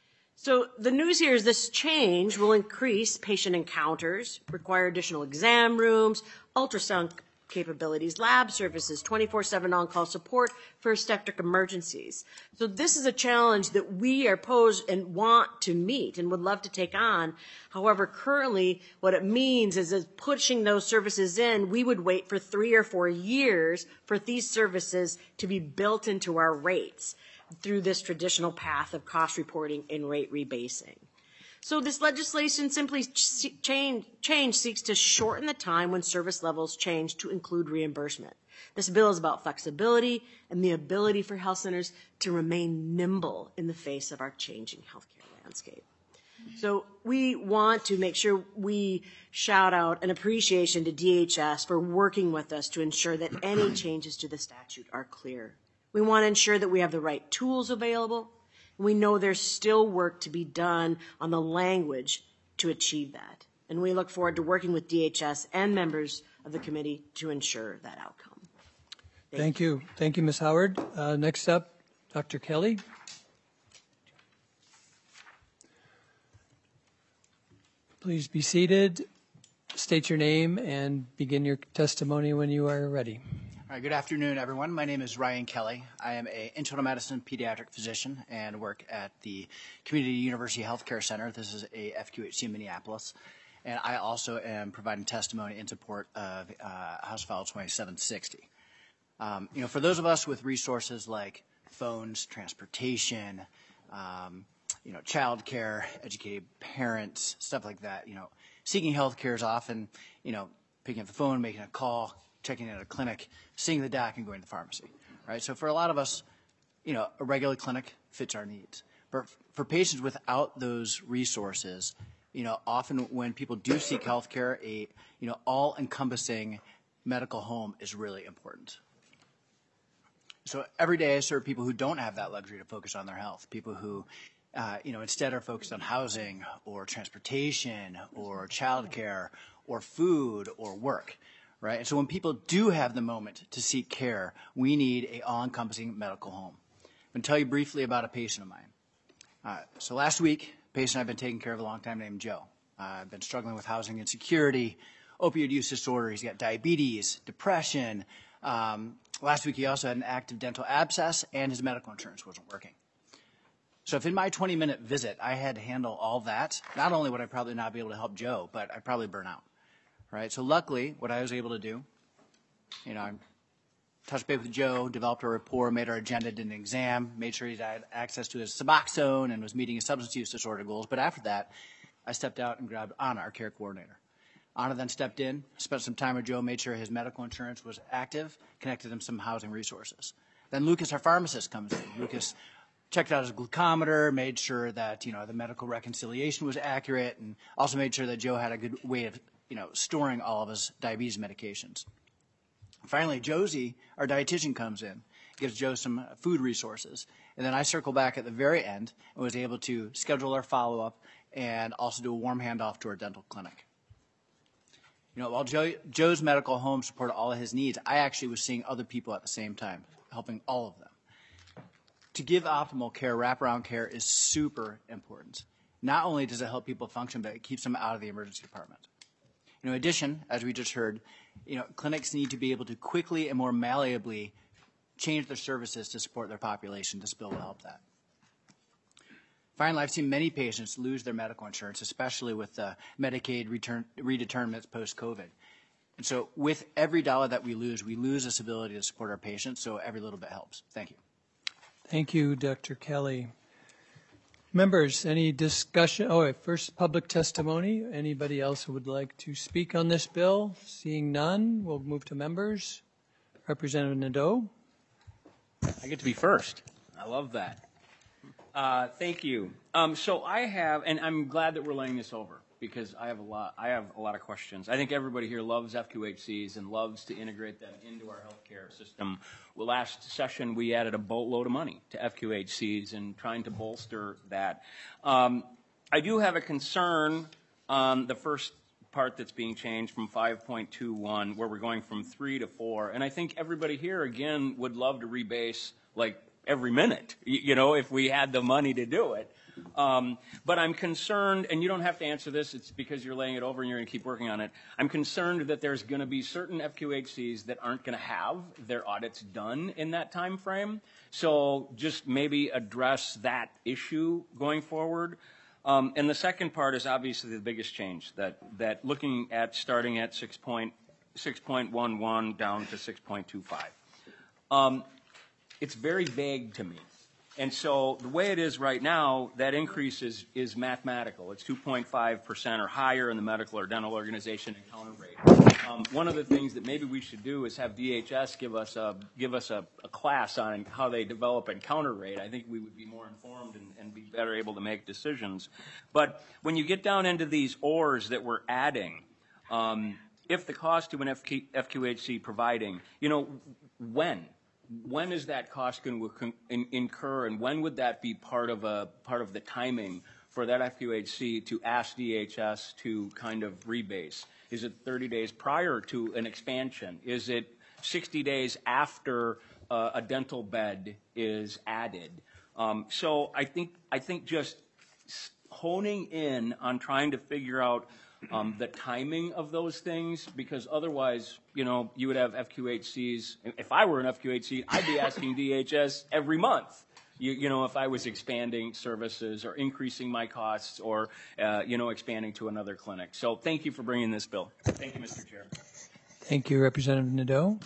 So the news here is this change will increase patient encounters, require additional exam rooms, ultrasound capabilities, lab services, twenty-four seven on-call support for obstetric emergencies. So this is a challenge that we are posed and want to meet and would love to take on. However, currently what it means is, is pushing those services in, we would wait for three or four years for these services to be built into our rates through this traditional path of cost reporting and rate rebasing. So this legislation simply change, change seeks to shorten the time when service levels change to include reimbursement. This bill is about flexibility and the ability for health centers to remain nimble in the face of our changing healthcare landscape. So we want to make sure we shout out an appreciation to D H S for working with us to ensure that any changes to the statute are clear. We want to ensure that we have the right tools available. We know there's still work to be done on the language to achieve that. And we look forward to working with D H S and members of the committee to ensure that outcome. Thank you. Thank you, Miz Howard. Uh, next up, Doctor Kelly. Please be seated, state your name, and begin your testimony when you are ready. All right, good afternoon, everyone. My name is Ryan Kelly. I am an internal medicine pediatric physician and work at the Community University Healthcare Center. This is a F Q H C in Minneapolis. And I also am providing testimony in support of uh, House File twenty-seven sixty. Um, you know, for those of us with resources like phones, transportation, um, you know, childcare, educated parents, stuff like that, you know, seeking health care is often, you know, picking up the phone, making a call, checking in at a clinic, seeing the doc, and going to the pharmacy, right? So for a lot of us, you know, a regular clinic fits our needs. But for patients without those resources, you know, often when people do seek health care, a, you know, all-encompassing medical home is really important. So every day I serve people who don't have that luxury to focus on their health, people who, uh, you know, instead are focused on housing or transportation or childcare or food or work. Right? And so when people do have the moment to seek care, we need a all-encompassing medical home. I'm going to tell you briefly about a patient of mine. Uh, so last week, a patient I've been taking care of a long time named Joe. Uh, I've been struggling with housing insecurity, opioid use disorder. He's got diabetes, depression. Um, last week, he also had an active dental abscess, and his medical insurance wasn't working. So if in my twenty-minute visit I had to handle all that, not only would I probably not be able to help Joe, but I'd probably burn out. Right, so luckily, what I was able to do, you know, I touched base with Joe, developed a rapport, made our agenda, did an exam, made sure he had access to his Suboxone and was meeting his substance use disorder goals. But after that, I stepped out and grabbed Anna, our care coordinator. Anna then stepped in, spent some time with Joe, made sure his medical insurance was active, connected him some housing resources. Then Lucas, our pharmacist, comes in. Lucas checked out his glucometer, made sure that, you know, the medical reconciliation was accurate, and also made sure that Joe had a good way of, you know, storing all of his diabetes medications. Finally, Josie, our dietitian, comes in, gives Joe some food resources. And then I circle back at the very end and was able to schedule our follow-up and also do a warm handoff to our dental clinic. You know, while Joe, Joe's medical home supported all of his needs, I actually was seeing other people at the same time, helping all of them. To give optimal care, wraparound care is super important. Not only does it help people function, but it keeps them out of the emergency department. In addition, as we just heard, you know, clinics need to be able to quickly and more malleably change their services to support their population. This bill will help that. Finally, I've seen many patients lose their medical insurance, especially with uh, Medicaid return, redeterminants post-COVID. And so with every dollar that we lose, we lose this ability to support our patients, so every little bit helps. Thank you. Thank you, Doctor Kelly. Members, any discussion? Oh, first public testimony. Anybody else who would like to speak on this bill? Seeing none, we'll move to members. Representative Nadeau. I get to be first. I love that. Uh, thank you. Um, so I have, and I'm glad that we're laying this over because I have a lot. I have a lot of questions. I think everybody here loves F Q H Cs and loves to integrate them into our healthcare system. Well, last session we added a boatload of money to F Q H Cs and trying to bolster that. Um, I do have a concern on the first part that's being changed from five point two one, where we're going from three to four, and I think everybody here again would love to rebase like every minute, you know, if we had the money to do it. Um, but I'm concerned, and you don't have to answer this, it's because you're laying it over and you're going to keep working on it. I'm concerned that there's going to be certain F Q H Cs that aren't going to have their audits done in that time frame. So just maybe address that issue going forward. Um, and the second part is obviously the biggest change, that, that looking at starting at six point one one down to six point two five. Um, it's very vague to me. And so the way it is right now, that increase is, is mathematical. It's two point five percent or higher in the medical or dental organization encounter rate. Um, one of the things that maybe we should do is have D H S give us a, give us a, a class on how they develop encounter rate. I think we would be more informed and, and be better able to make decisions. But when you get down into these ors that we're adding, um, if the cost to an F Q H C providing, you know, when? When is that cost going to incur, and when would that be part of a part of the timing for that F Q H C to ask D H S to kind of rebase? Is it thirty days prior to an expansion? Is it sixty days after uh, a dental bed is added. Um, so I think I think just honing in on trying to figure out um, the timing of those things, because otherwise, you know, you would have F Q H Cs. If I were an F Q H C, I'd be asking D H S every month. You, you know, if I was expanding services or increasing my costs or, uh, you know, expanding to another clinic. So thank you for bringing this bill. Thank you, Mister Chair. Thank you, Representative Nadeau.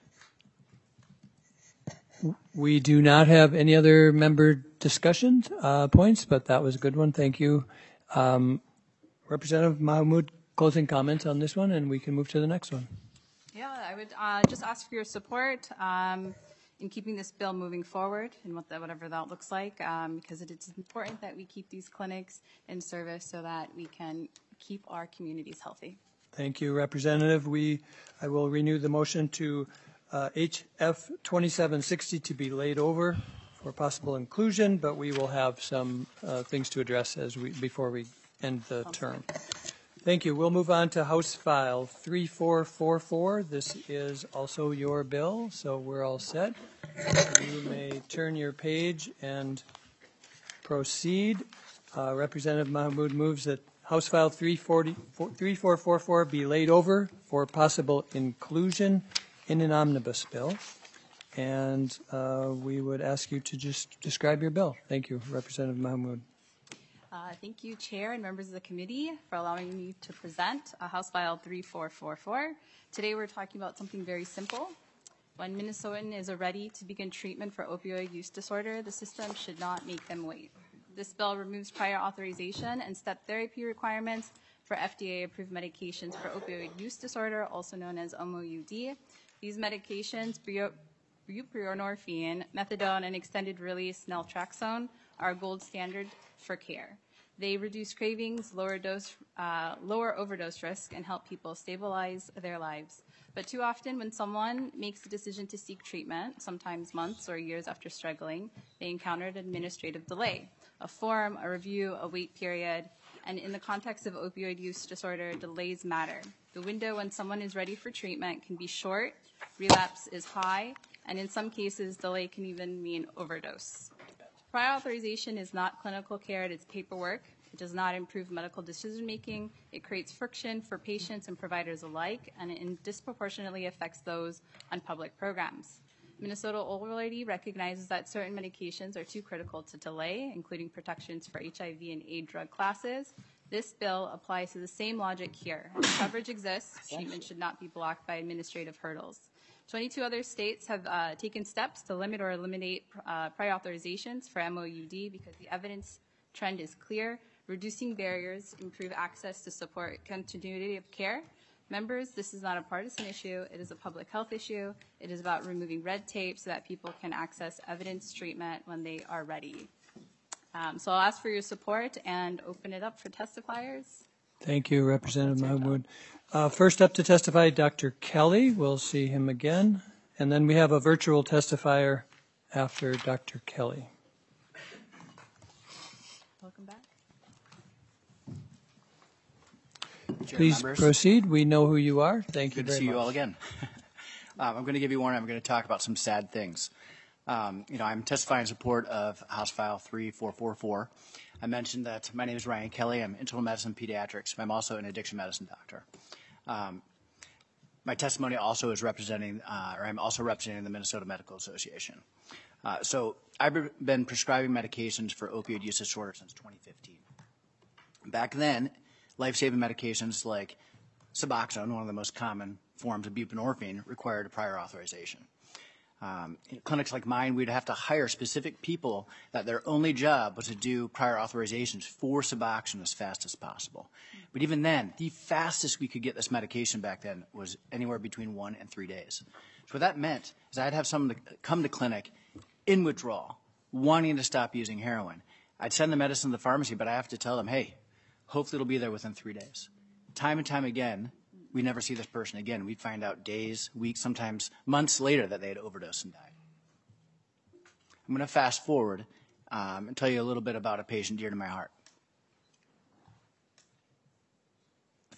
We do not have any other member discussion uh, points, but that was a good one. Thank you. Um, Representative Mahmoud, closing comments on this one, and we can move to the next one. Yeah, I would uh, just ask for your support um, in keeping this bill moving forward and what that, whatever that looks like, um, because it is important that we keep these clinics in service so that we can keep our communities healthy. Thank you, Representative. We, I will renew the motion to uh, H F twenty-seven sixty to be laid over for possible inclusion, but we will have some uh, things to address as we before we end the term. Thank you. We'll move on to House File three four four four. This is also your bill, so we're all set. You may turn your page and proceed. Uh, Representative Mahmoud moves that House File three four four four be laid over for possible inclusion in an omnibus bill. And uh, we would ask you to just describe your bill. Thank you, Representative Mahmoud. Uh, thank you, Chair and members of the committee, for allowing me to present uh, House File three four four four. Today we're talking about something very simple. When Minnesotan is ready to begin treatment for opioid use disorder, the system should not make them wait. This bill removes prior authorization and step therapy requirements for F D A-approved medications for opioid use disorder, also known as O M O U D. These medications, buprenorphine, methadone, and extended-release naltrexone, are gold standard for care. They reduce cravings, lower dose, uh, lower overdose risk, and help people stabilize their lives. But too often, when someone makes the decision to seek treatment, sometimes months or years after struggling, they encounter an administrative delay, a form, a review, a wait period, and in the context of opioid use disorder, delays matter. The window when someone is ready for treatment can be short, relapse is high, and in some cases, delay can even mean overdose. Prior authorization is not clinical care, it is paperwork. It does not improve medical decision-making. It creates friction for patients and providers alike, and it disproportionately affects those on public programs. Minnesota already recognizes that certain medications are too critical to delay, including protections for H I V and AIDS drug classes. This bill applies to the same logic here. If coverage exists, treatment should not be blocked by administrative hurdles. twenty-two other states have uh, taken steps to limit or eliminate uh, prior authorizations for M O U D because the evidence trend is clear. Reducing barriers, improve access to support continuity of care. Members, this is not a partisan issue. It is a public health issue. It is about removing red tape so that people can access evidence treatment when they are ready. Um, so I'll ask for your support and open it up for testifiers. Thank you, Representative Mahmoud. Uh, first up to testify, Doctor Kelly. We'll see him again. And then we have a virtual testifier after Doctor Kelly. Welcome back. Chair, Please members. proceed. We know who you are. Thank you Good to very see much. you all again. um, I'm going to give you one. I'm going to talk about some sad things. Um, you know, I'm testifying in support of House File three four four four. I mentioned that my name is Ryan Kelly. I'm internal medicine pediatrics. I'm also an addiction medicine doctor. Um, my testimony also is representing, uh, or I'm also representing the Minnesota Medical Association. Uh, so I've been prescribing medications for opioid use disorder since twenty fifteen. Back then, life-saving medications like Suboxone, one of the most common forms of buprenorphine, required a prior authorization. Um, in clinics like mine, we'd have to hire specific people that their only job was to do prior authorizations for Suboxone as fast as possible. But even then, the fastest we could get this medication back then was anywhere between one and three days. So what that meant is I'd have someone to come to clinic in withdrawal, wanting to stop using heroin. I'd send the medicine to the pharmacy, but I have to tell them, hey, hopefully it'll be there within three days. Time and time again, we never see this person again. We'd find out days, weeks, sometimes months later that they had overdosed and died. I'm going to fast forward um, and tell you a little bit about a patient dear to my heart.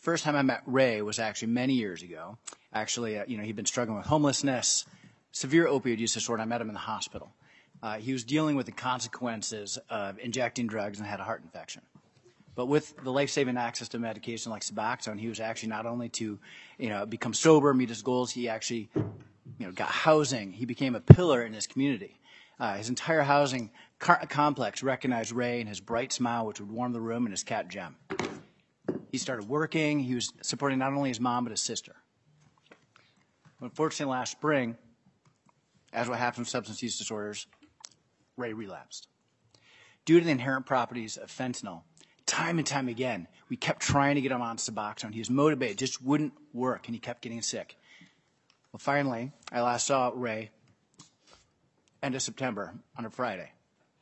first time I met Ray was actually many years ago. Actually, uh, you know, he'd been struggling with homelessness, severe opioid use disorder. I met him in the hospital. Uh, he was dealing with the consequences of injecting drugs and had a heart infection. But with the life-saving access to medication like Suboxone, he was actually not only to, you know, become sober, meet his goals, he actually, you know, got housing. He became a pillar in his community. Uh, his entire housing car- complex recognized Ray and his bright smile, which would warm the room, and his cat, Jem. He started working. He was supporting not only his mom, but his sister. Unfortunately, last spring, as what happens with substance use disorders, Ray relapsed. Due to the inherent properties of fentanyl, time and time again, we kept trying to get him on Suboxone. He was motivated, just wouldn't work, and he kept getting sick. Well, finally, I last saw Ray end of September on a Friday.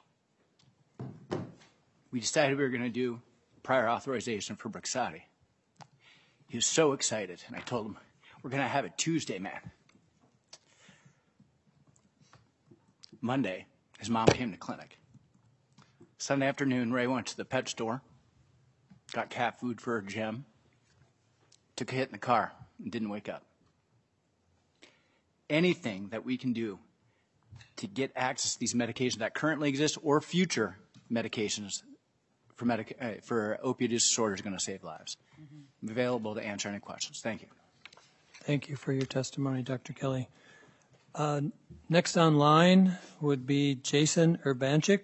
We decided we were going to do prior authorization for Brixadi. He was so excited, and I told him, we're going to have it Tuesday, man. Monday, his mom came to clinic. Sunday afternoon, Ray went to the pet store, got cat food for Jem, took a hit in the car, and didn't wake up. Anything that we can do to get access to these medications that currently exist or future medications for, medic- uh, for opioid use disorder is going to save lives. Mm-hmm. I'm available to answer any questions. Thank you. Thank you for your testimony, Doctor Kelly. Uh, next online would be Jason Urbanchik.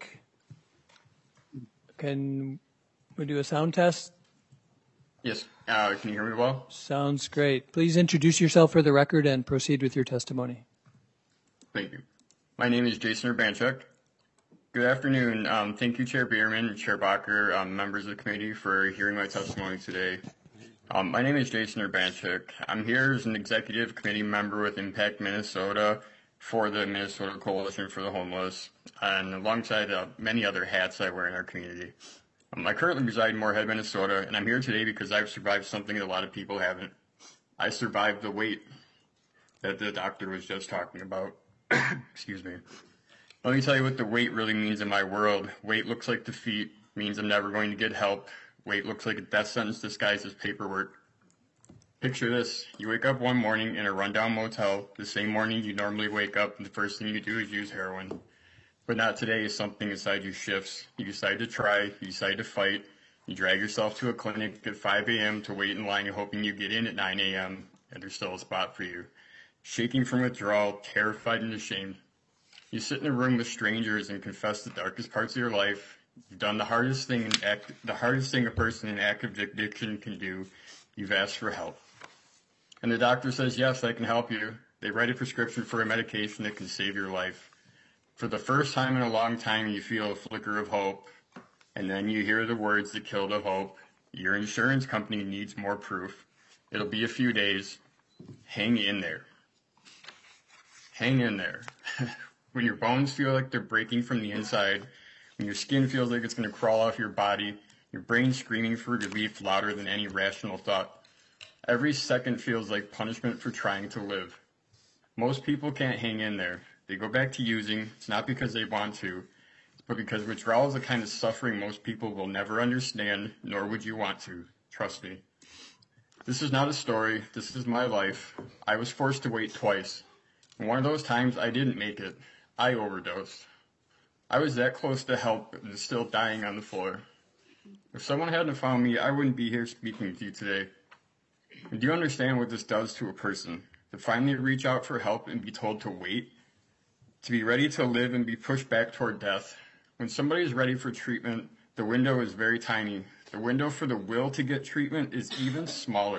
Can we do a sound test? Yes. Uh, can you hear me well? Sounds great. Please introduce yourself for the record and proceed with your testimony. Thank you. My name is Jason Urbanchuk. Good afternoon. Um, thank you, Chair Bierman, Chair Bacher, um, members of the committee for hearing my testimony today. Um, my name is Jason Urbanchuk. I'm here as an executive committee member with Impact Minnesota for the Minnesota Coalition for the Homeless, and alongside uh, many other hats I wear in our community. Um, I currently reside in Moorhead, Minnesota, and I'm here today because I've survived something that a lot of people haven't. I survived the wait that the doctor was just talking about. Excuse me. Let me tell you what the wait really means in my world. Wait looks like defeat, means I'm never going to get help. Wait looks like a death sentence disguised as paperwork. Picture this. You wake up one morning in a rundown motel, the same morning you normally wake up and the first thing you do is use heroin. But not today. Something inside you shifts. You decide to try, you decide to fight, you drag yourself to a clinic at five a.m. to wait in line hoping you get in at nine a.m. and there's still a spot for you. Shaking from withdrawal, terrified and ashamed. You sit in a room with strangers and confess the darkest parts of your life. You've done the hardest thing, in act, the hardest thing a person in active addiction can do. You've asked for help. And the doctor says, yes, I can help you. They write a prescription for a medication that can save your life. For the first time in a long time, you feel a flicker of hope. And then you hear the words that kill the hope. Your insurance company needs more proof. It'll be a few days. Hang in there. Hang in there. When your bones feel like they're breaking from the inside, when your skin feels like it's going to crawl off your body, your brain screaming for relief louder than any rational thought. Every second feels like punishment for trying to live. Most people can't hang in there. They go back to using. It's not because they want to, but because withdrawal is a kind of suffering most people will never understand, nor would you want to. Trust me. This is not a story. This is my life. I was forced to wait twice. And one of those times I didn't make it. I overdosed. I was that close to help and still dying on the floor. If someone hadn't found me, I wouldn't be here speaking with you today. And do you understand what this does to a person? To finally reach out for help and be told to wait? To be ready to live and be pushed back toward death? When somebody is ready for treatment, the window is very tiny. The window for the will to get treatment is even smaller.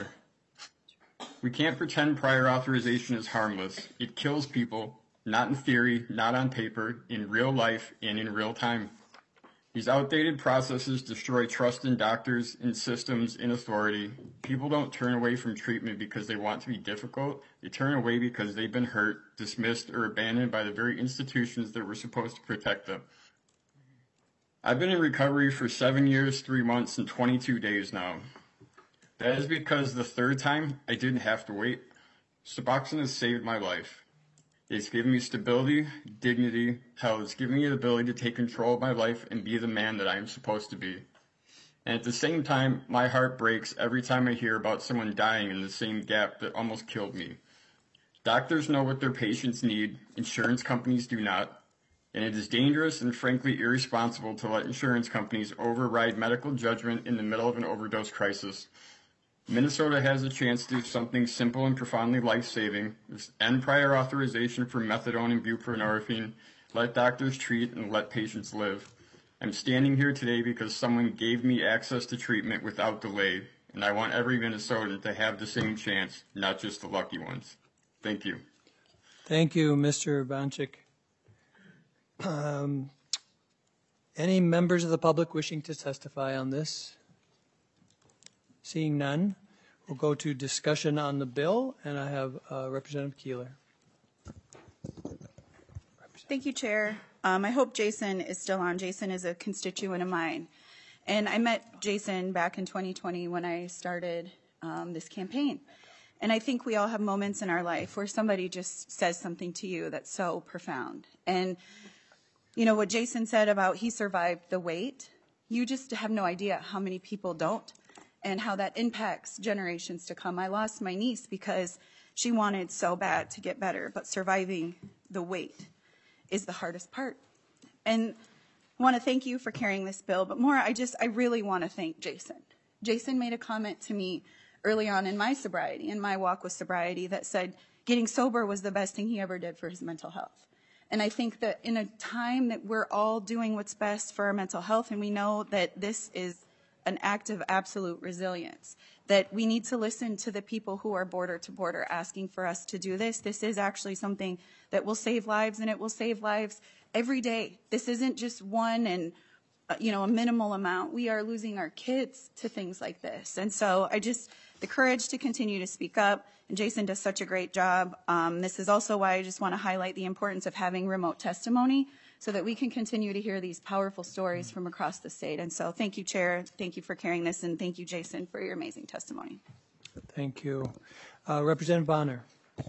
We can't pretend prior authorization is harmless. It kills people. Not in theory, not on paper, in real life and in real time. These outdated processes destroy trust in doctors, in systems, in authority. People don't turn away from treatment because they want to be difficult. They turn away because they've been hurt, dismissed, or abandoned by the very institutions that were supposed to protect them. I've been in recovery for seven years, three months, and twenty-two days now. That is because the third time, I didn't have to wait. Suboxone has saved my life. It's given me stability, dignity, hell, it's given me the ability to take control of my life and be the man that I am supposed to be. And at the same time, my heart breaks every time I hear about someone dying in the same gap that almost killed me. Doctors know what their patients need, insurance companies do not, and it is dangerous and frankly irresponsible to let insurance companies override medical judgment in the middle of an overdose crisis. Minnesota has a chance to do something simple and profoundly life-saving, end prior authorization for methadone and buprenorphine, let doctors treat, and let patients live. I'm standing here today because someone gave me access to treatment without delay, and I want every Minnesotan to have the same chance, not just the lucky ones. Thank you. Thank you, Mister Bonchik. Um, any members of the public wishing to testify on this? Seeing none, we'll go to discussion on the bill, and I have uh, Representative Keeler. Thank you, Chair. Um, I hope Jason is still on. Jason is a constituent of mine. And I met Jason back in twenty twenty when I started um, this campaign. And I think we all have moments in our life where somebody just says something to you that's so profound. And, you know, what Jason said about he survived the wait, you just have no idea how many people don't and how that impacts generations to come. I lost my niece because she wanted so bad to get better, but surviving the wait is the hardest part. And I want to thank you for carrying this bill, but more, I just, I really want to thank Jason. Jason made a comment to me early on in my sobriety, in my walk with sobriety, that said getting sober was the best thing he ever did for his mental health. And I think that in a time that we're all doing what's best for our mental health, and we know that this is an act of absolute resilience, that we need to listen to the people who are border to border asking for us to do this. This is actually something that will save lives, and it will save lives every day. This isn't just one and uh, you know, a minimal amount. We are losing our kids to things like this. And so I just, the courage to continue to speak up, and Jason does such a great job. Um, this is also why I just want to highlight the importance of having remote testimony so that we can continue to hear these powerful stories from across the state. And so thank you, Chair. Thank you for carrying this, and thank you, Jason, for your amazing testimony. Thank you. Uh, Representative Bonner.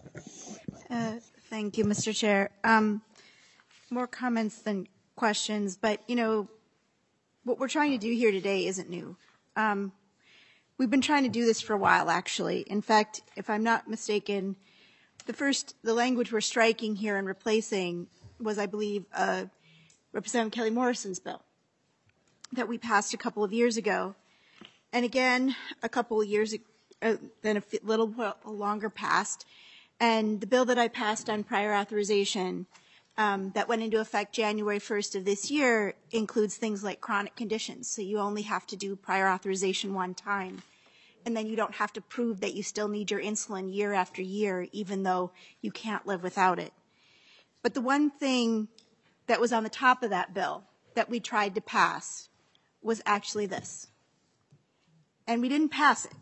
Uh, thank you, Mister Chair. Um, more comments than questions, but, you know, what we're trying to do here today isn't new. Um, we've been trying to do this for a while, actually. In fact, if I'm not mistaken, the first, the language we're striking here and replacing was, I believe, uh, Representative Kelly Morrison's bill that we passed a couple of years ago. And again, a couple of years, uh, then a little longer passed. And the bill that I passed on prior authorization um, that went into effect January first of this year includes things like chronic conditions. So you only have to do prior authorization one time. And then you don't have to prove that you still need your insulin year after year, even though you can't live without it. But the one thing that was on the top of that bill that we tried to pass was actually this. And we didn't pass it.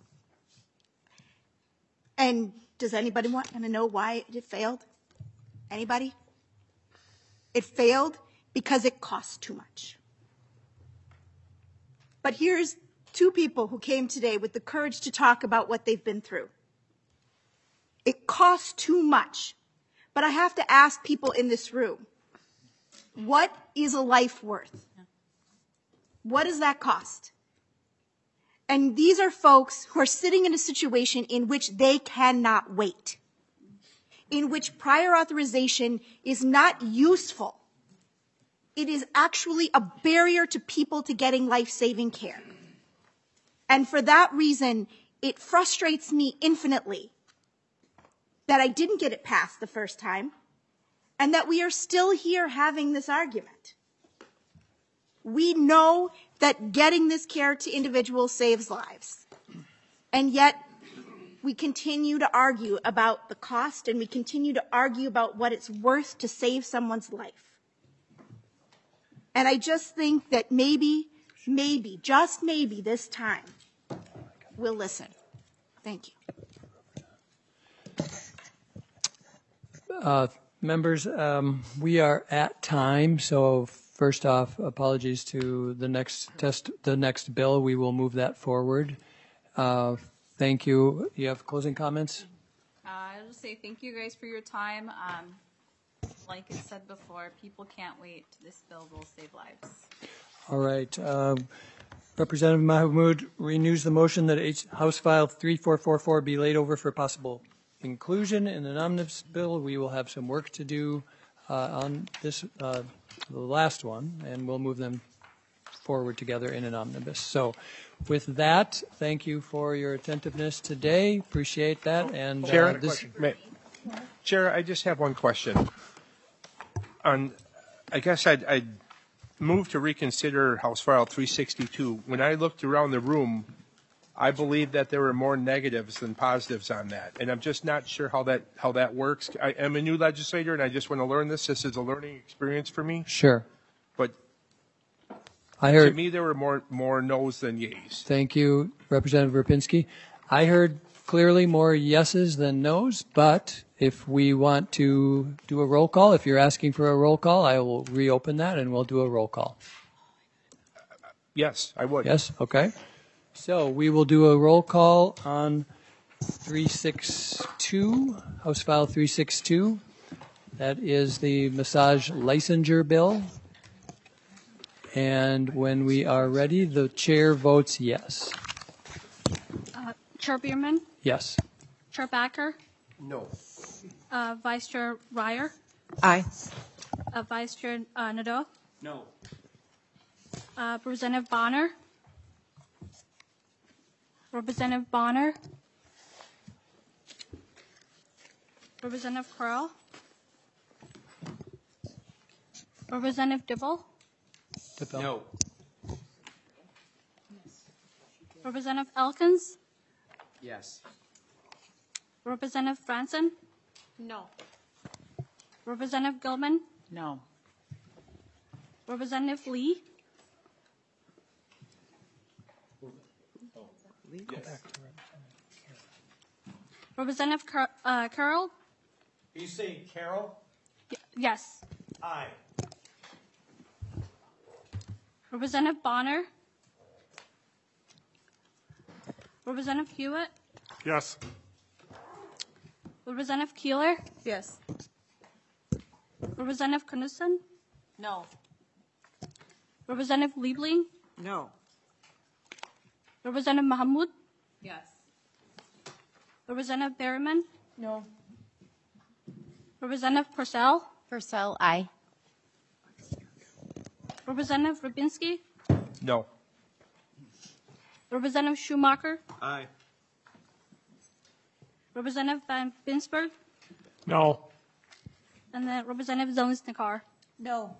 And does anybody want to know why it failed? Anybody? It failed because it cost too much. But here's two people who came today with the courage to talk about what they've been through. It costs too much. But I have to ask people in this room, what is a life worth? What does that cost? And these are folks who are sitting in a situation in which they cannot wait, in which prior authorization is not useful. It is actually a barrier to people to getting life-saving care. And for that reason, it frustrates me infinitely that I didn't get it passed the first time, and that we are still here having this argument. We know that getting this care to individuals saves lives, and yet we continue to argue about the cost, and we continue to argue about what it's worth to save someone's life. And I just think that maybe, maybe, just maybe this time, we'll listen. Thank you. Uh, members, um, we are at time, so first off, apologies to the next test, the next bill. We will move that forward. Uh, thank you. You have closing comments? Uh, I'll just say thank you guys for your time. Um, like I said before, people can't wait. This bill will save lives. All right. Uh, Representative Mahmoud renews the motion that H- House File three four four four be laid over for possible inclusion in an omnibus bill. We will have some work to do uh, on this, uh, the last one, and we'll move them forward together in an omnibus. So with that, thank you for your attentiveness today. Appreciate that. And Chair, uh, this, May- Chair, I just have one question. On, I guess I'd, I'd move to reconsider House File three sixty-two. When I looked around the room, I believe that there were more negatives than positives on that, and I'm just not sure how that how that works. I am a new legislator, and I just want to learn this. This is a learning experience for me. Sure. But I heard, to me, there were more more no's than yeas. thank you, Representative Rapinski. I heard clearly more yeses than nos, but if we want to do a roll call, if you're asking for a roll call, I will reopen that and we'll do a roll call. Yes, I would. Yes, okay. So we will do a roll call on three sixty-two, House File three sixty-two. That is the massage licensure bill. And when we are ready, the chair votes yes. Uh, Chair Bierman, Yes. Chair Backer, No. uh, Vice Chair Ryer, Aye. uh, Vice Chair uh, Nadeau, No. uh, Representative Bonner, Representative Bonner, Representative Curl, Representative Dibble, No. Representative Elkins, Yes. Representative Franson, No. Representative Gilman, No. Representative Lee, Yes. Representative Cur- uh, Curl, Are you saying Carol? y- yes. Aye. Representative Bonner, Representative Hewitt, Yes. Representative Keeler, Yes. Representative Knudsen, No. Representative Liebling, No. Representative Mahmoud, Yes. Representative Berryman, No. Representative Purcell, Purcell, aye. Representative Rubinski, No. Representative Schumacher, Aye. Representative Van Binsberg, No. and then Representative Zelensnikar. No.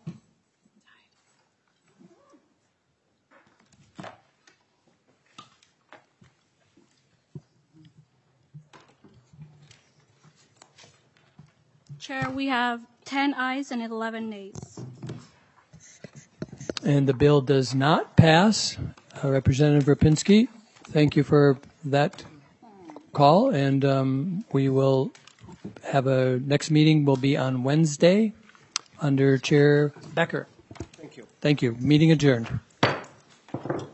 Chair, we have ten ayes and eleven nays. And the bill does not pass. Uh, Representative Rapinski, thank you for that call, and um, we will have a, next meeting will be on Wednesday under Chair Becker. Thank you. Thank you. Meeting adjourned.